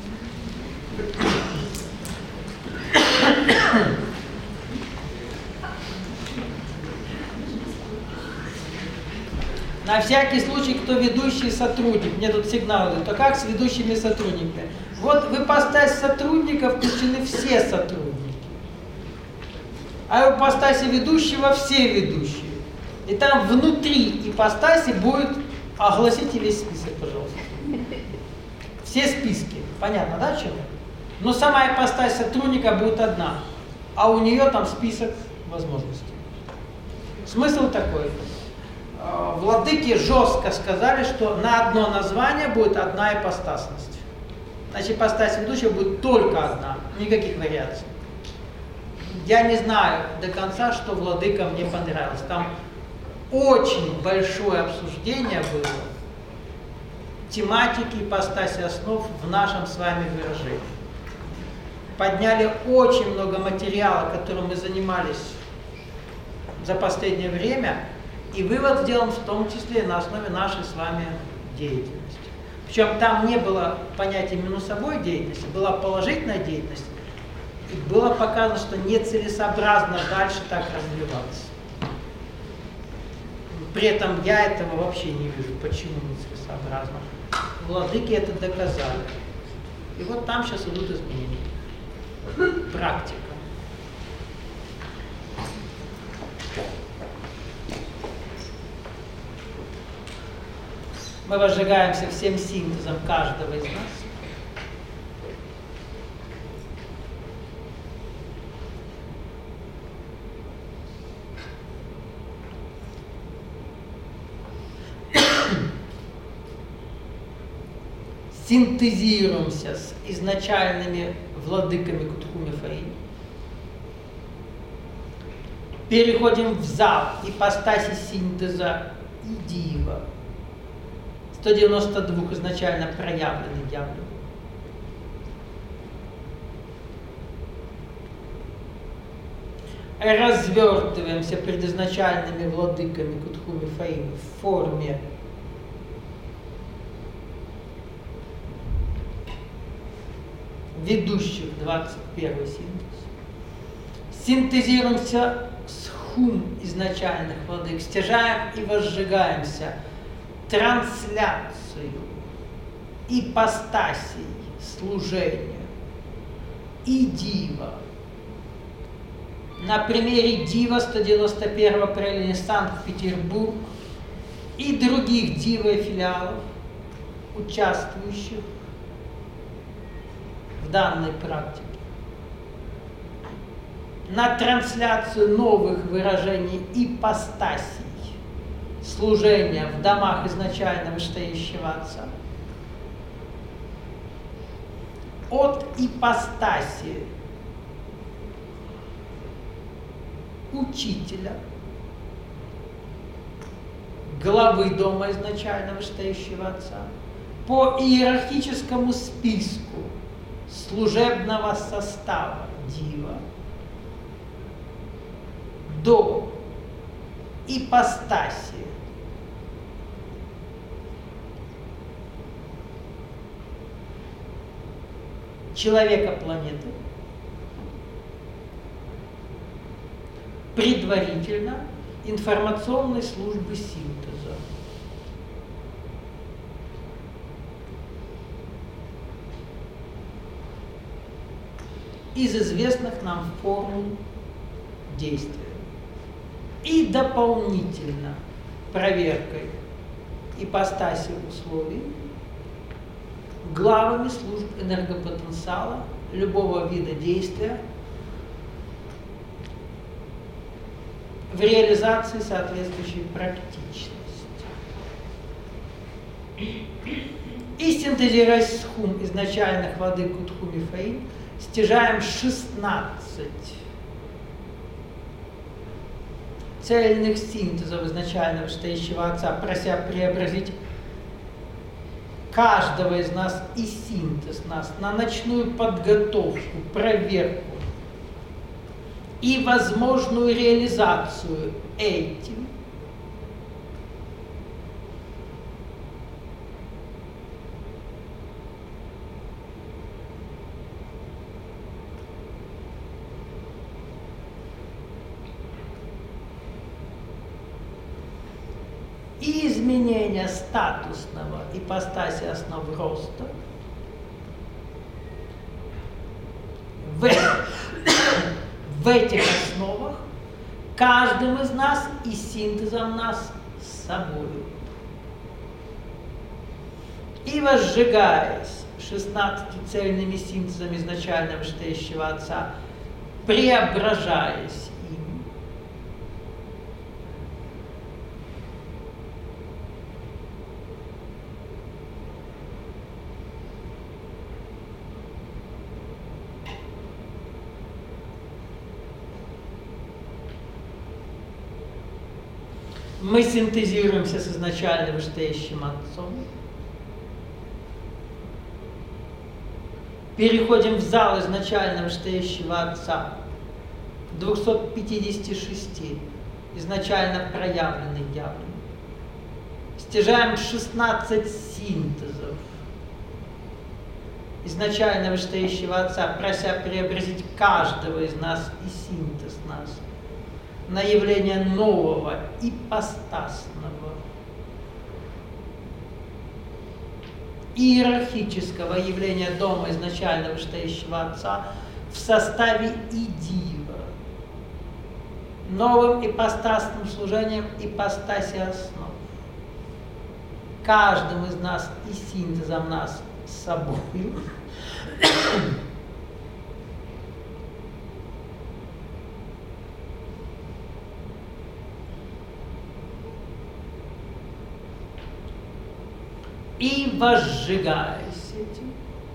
[SPEAKER 1] На всякий случай, кто ведущий сотрудник, мне тут сигнал идет, то как с ведущими сотрудниками? Вот в ипостась сотрудника включены все сотрудники, а в ипостаси ведущего все ведущие. И там внутри ипостаси будет, огласите весь список, пожалуйста. Все списки. Понятно, да, чем? Но сама ипостась сотрудника будет одна, а у нее там список возможностей. Смысл такой. Владыки жестко сказали, что на одно название будет одна ипостасность. Значит, ипостась ведущая будет только одна, никаких вариаций. Я не знаю до конца, что владыкам не понравилось. Там очень большое обсуждение было тематики ипостаси основ в нашем с вами выражении. Подняли очень много материала, которым мы занимались за последнее время, и вывод сделан в том числе на основе нашей с вами деятельности. Причем там не было понятия минусовой деятельности, была положительная деятельность, и было показано, что нецелесообразно дальше так развиваться. При этом я этого вообще не вижу, почему нецелесообразно. Владыки это доказали. И вот там сейчас идут изменения. Практика. Мы возжигаемся всем синтезом каждого из нас. Синтезируемся с изначальными владыками Кутхуми Фаи. Переходим в зал ипостаси синтеза и дива. сто девяносто два изначально проявленных явлений. Развертываемся перед изначальными владыками Кутхуми Фаи в форме ведущих двадцать первый синтез. Синтезируемся с хум изначальных владык, стяжаем и возжигаемся трансляцию ипостасей служения и дива. На примере дива сто девяносто первого проявления Санкт-Петербург и других дива и филиалов, участвующих в данной практике. На трансляцию новых выражений ипостасей служения в домах изначально вышестоящего Отца. От ипостаси учителя, главы дома изначально вышестоящего Отца, по иерархическому списку служебного состава дива до ипостаси человека планеты, предварительно информационной службы синтеза. Из известных нам формул действия. И дополнительно проверкой ипостаси условий главами служб энергопотенциала любого вида действия в реализации соответствующей практичности. И синтезируясь с хум изначальных владык Кутхуми Фаи, стяжаем шестнадцать цельных синтезов изначального вышестоящего Отца, прося преобразить каждого из нас и синтез нас на ночную подготовку, проверку и возможную реализацию этим и изменение статусного ипостаси основ роста в, в этих основах каждым из нас и синтезом нас с собой. И возжигаясь шестнадцатью цельными синтезами изначально вышестоящего Отца, преображаясь им. Мы синтезируемся с изначально вышестоящим Отцом. Переходим в зал изначально вышестоящего Отца, двухсот пятидесяти шести изначально проявленных явлений. Стяжаем шестнадцать синтезов изначально вышестоящего Отца, прося преобразить каждого из нас и синтез нас на явление нового, ипостасного, иерархического явления дома изначально вышестоящего Отца в составе идива, новым ипостасным служением ипостаси основ, каждым из нас и синтезом нас с собой, и возжигаясь этим,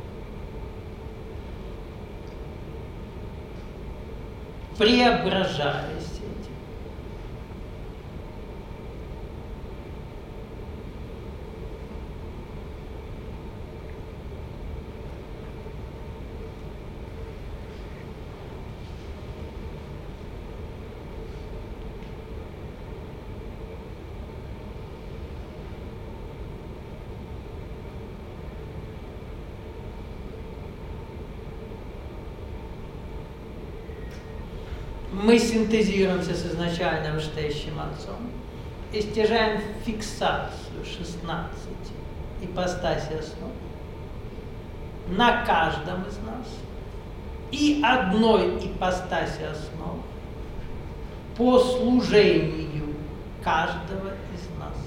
[SPEAKER 1] преображаясь этим, мы синтезируемся с изначально вышестоящим Отцом и стяжаем фиксацию шестнадцати ипостаси основ на каждом из нас и одной ипостаси основ по служению каждого из нас.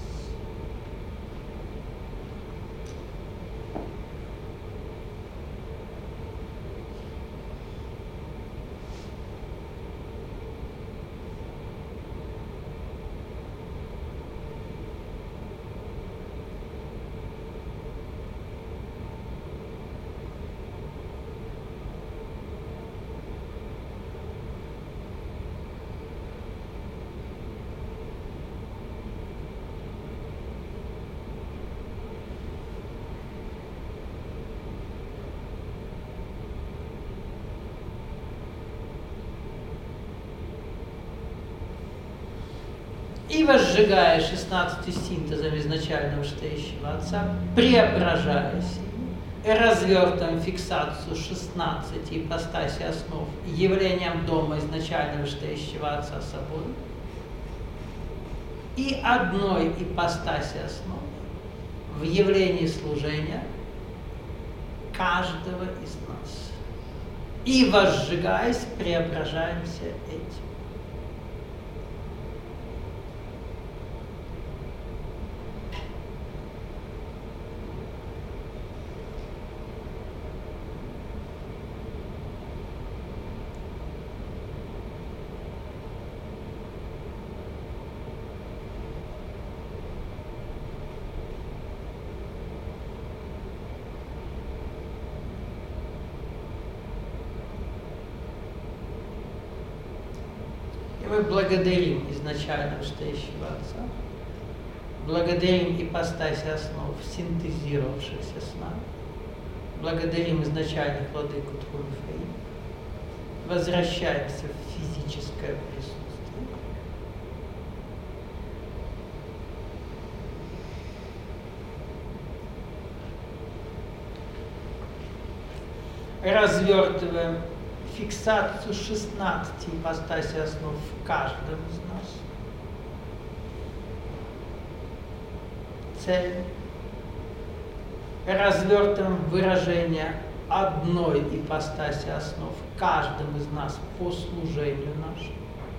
[SPEAKER 1] И возжигая шестнадцатью синтезами изначально вышестоящего Отца, преображаясь и развертываем фиксацию шестнадцати ипостаси основ явлением дома изначально вышестоящего Отца собой и одной ипостаси основ в явлении служения каждого из нас. И возжигаясь, преображаемся этим. Мы благодарим изначально вышестоящего Отца, благодарим ипостаси основ, синтезировавшихся с нами, благодарим изначальных владыку Тхунфэй, возвращаемся в физическое присутствие. Развертываем фиксацию шестнадцати ипостаси основ в каждом из нас. Цель. Развертываем выражение одной ипостаси основ в каждом из нас по служению нашему.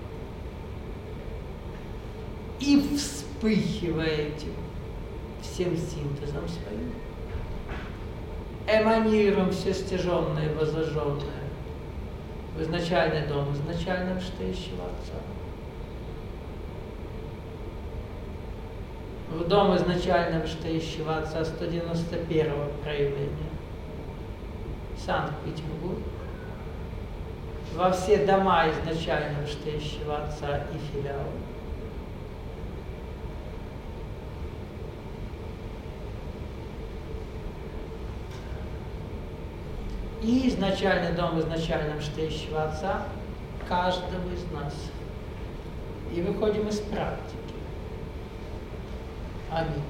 [SPEAKER 1] И вспыхивая этим всем синтезом своим, эманируем все стяженное и возожженное в изначальный дом изначального Штающего Отца. В дом изначального Штающего Отца сто девяносто первого проявления. Санкт-Петербург. Во все дома изначального Штающего Отца и филиалы. И изначальный дом изначального Штающего Отца каждого из нас. И выходим из практики. Аминь.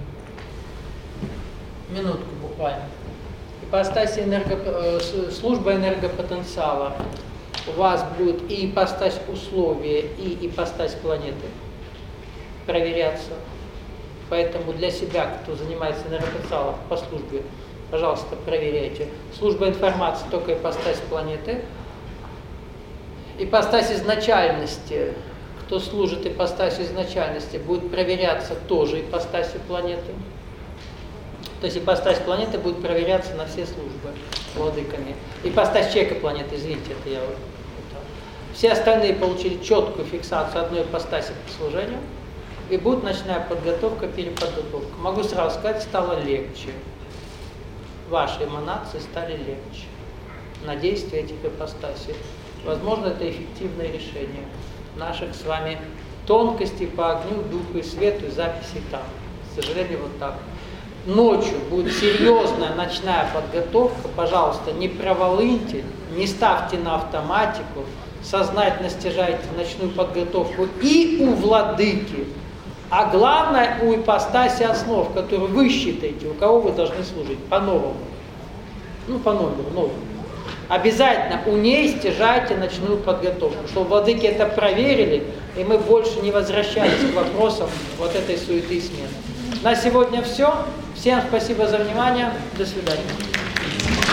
[SPEAKER 1] Минутку буквально. Ипостась энерго... служба энергопотенциала. У вас будет и ипостась условия, и ипостась планеты проверяться. Поэтому для себя, кто занимается энергопотенциалом по службе, пожалуйста, проверяйте. Служба информации только ипостась планеты. Ипостась изначальности. Кто служит ипостасью изначальности, будет проверяться тоже ипостасью планеты. То есть ипостась планеты будет проверяться на все службы владыками. Ипостась человека планеты, извините, это я вот. Все остальные получили четкую фиксацию одной ипостаси по служению. И будет ночная подготовка, переподготовка. Могу сразу сказать, стало легче. Ваши эманации стали легче на действие этих ипостасей. Возможно, это эффективное решение наших с вами тонкостей по огню, духу и свету и записей там. К сожалению, вот так. Ночью будет серьезная ночная подготовка. Пожалуйста, не проволыньте, не ставьте на автоматику, сознательно стяжайте ночную подготовку и у владыки. А главное, у ипостаси основ, которую вы считаете, у кого вы должны служить, по-новому. Ну, по номеру, новому. Обязательно у ней стяжайте ночную подготовку, чтобы владыки это проверили, и мы больше не возвращались к вопросам вот этой суеты и смены. На сегодня все. Всем спасибо за внимание. До свидания.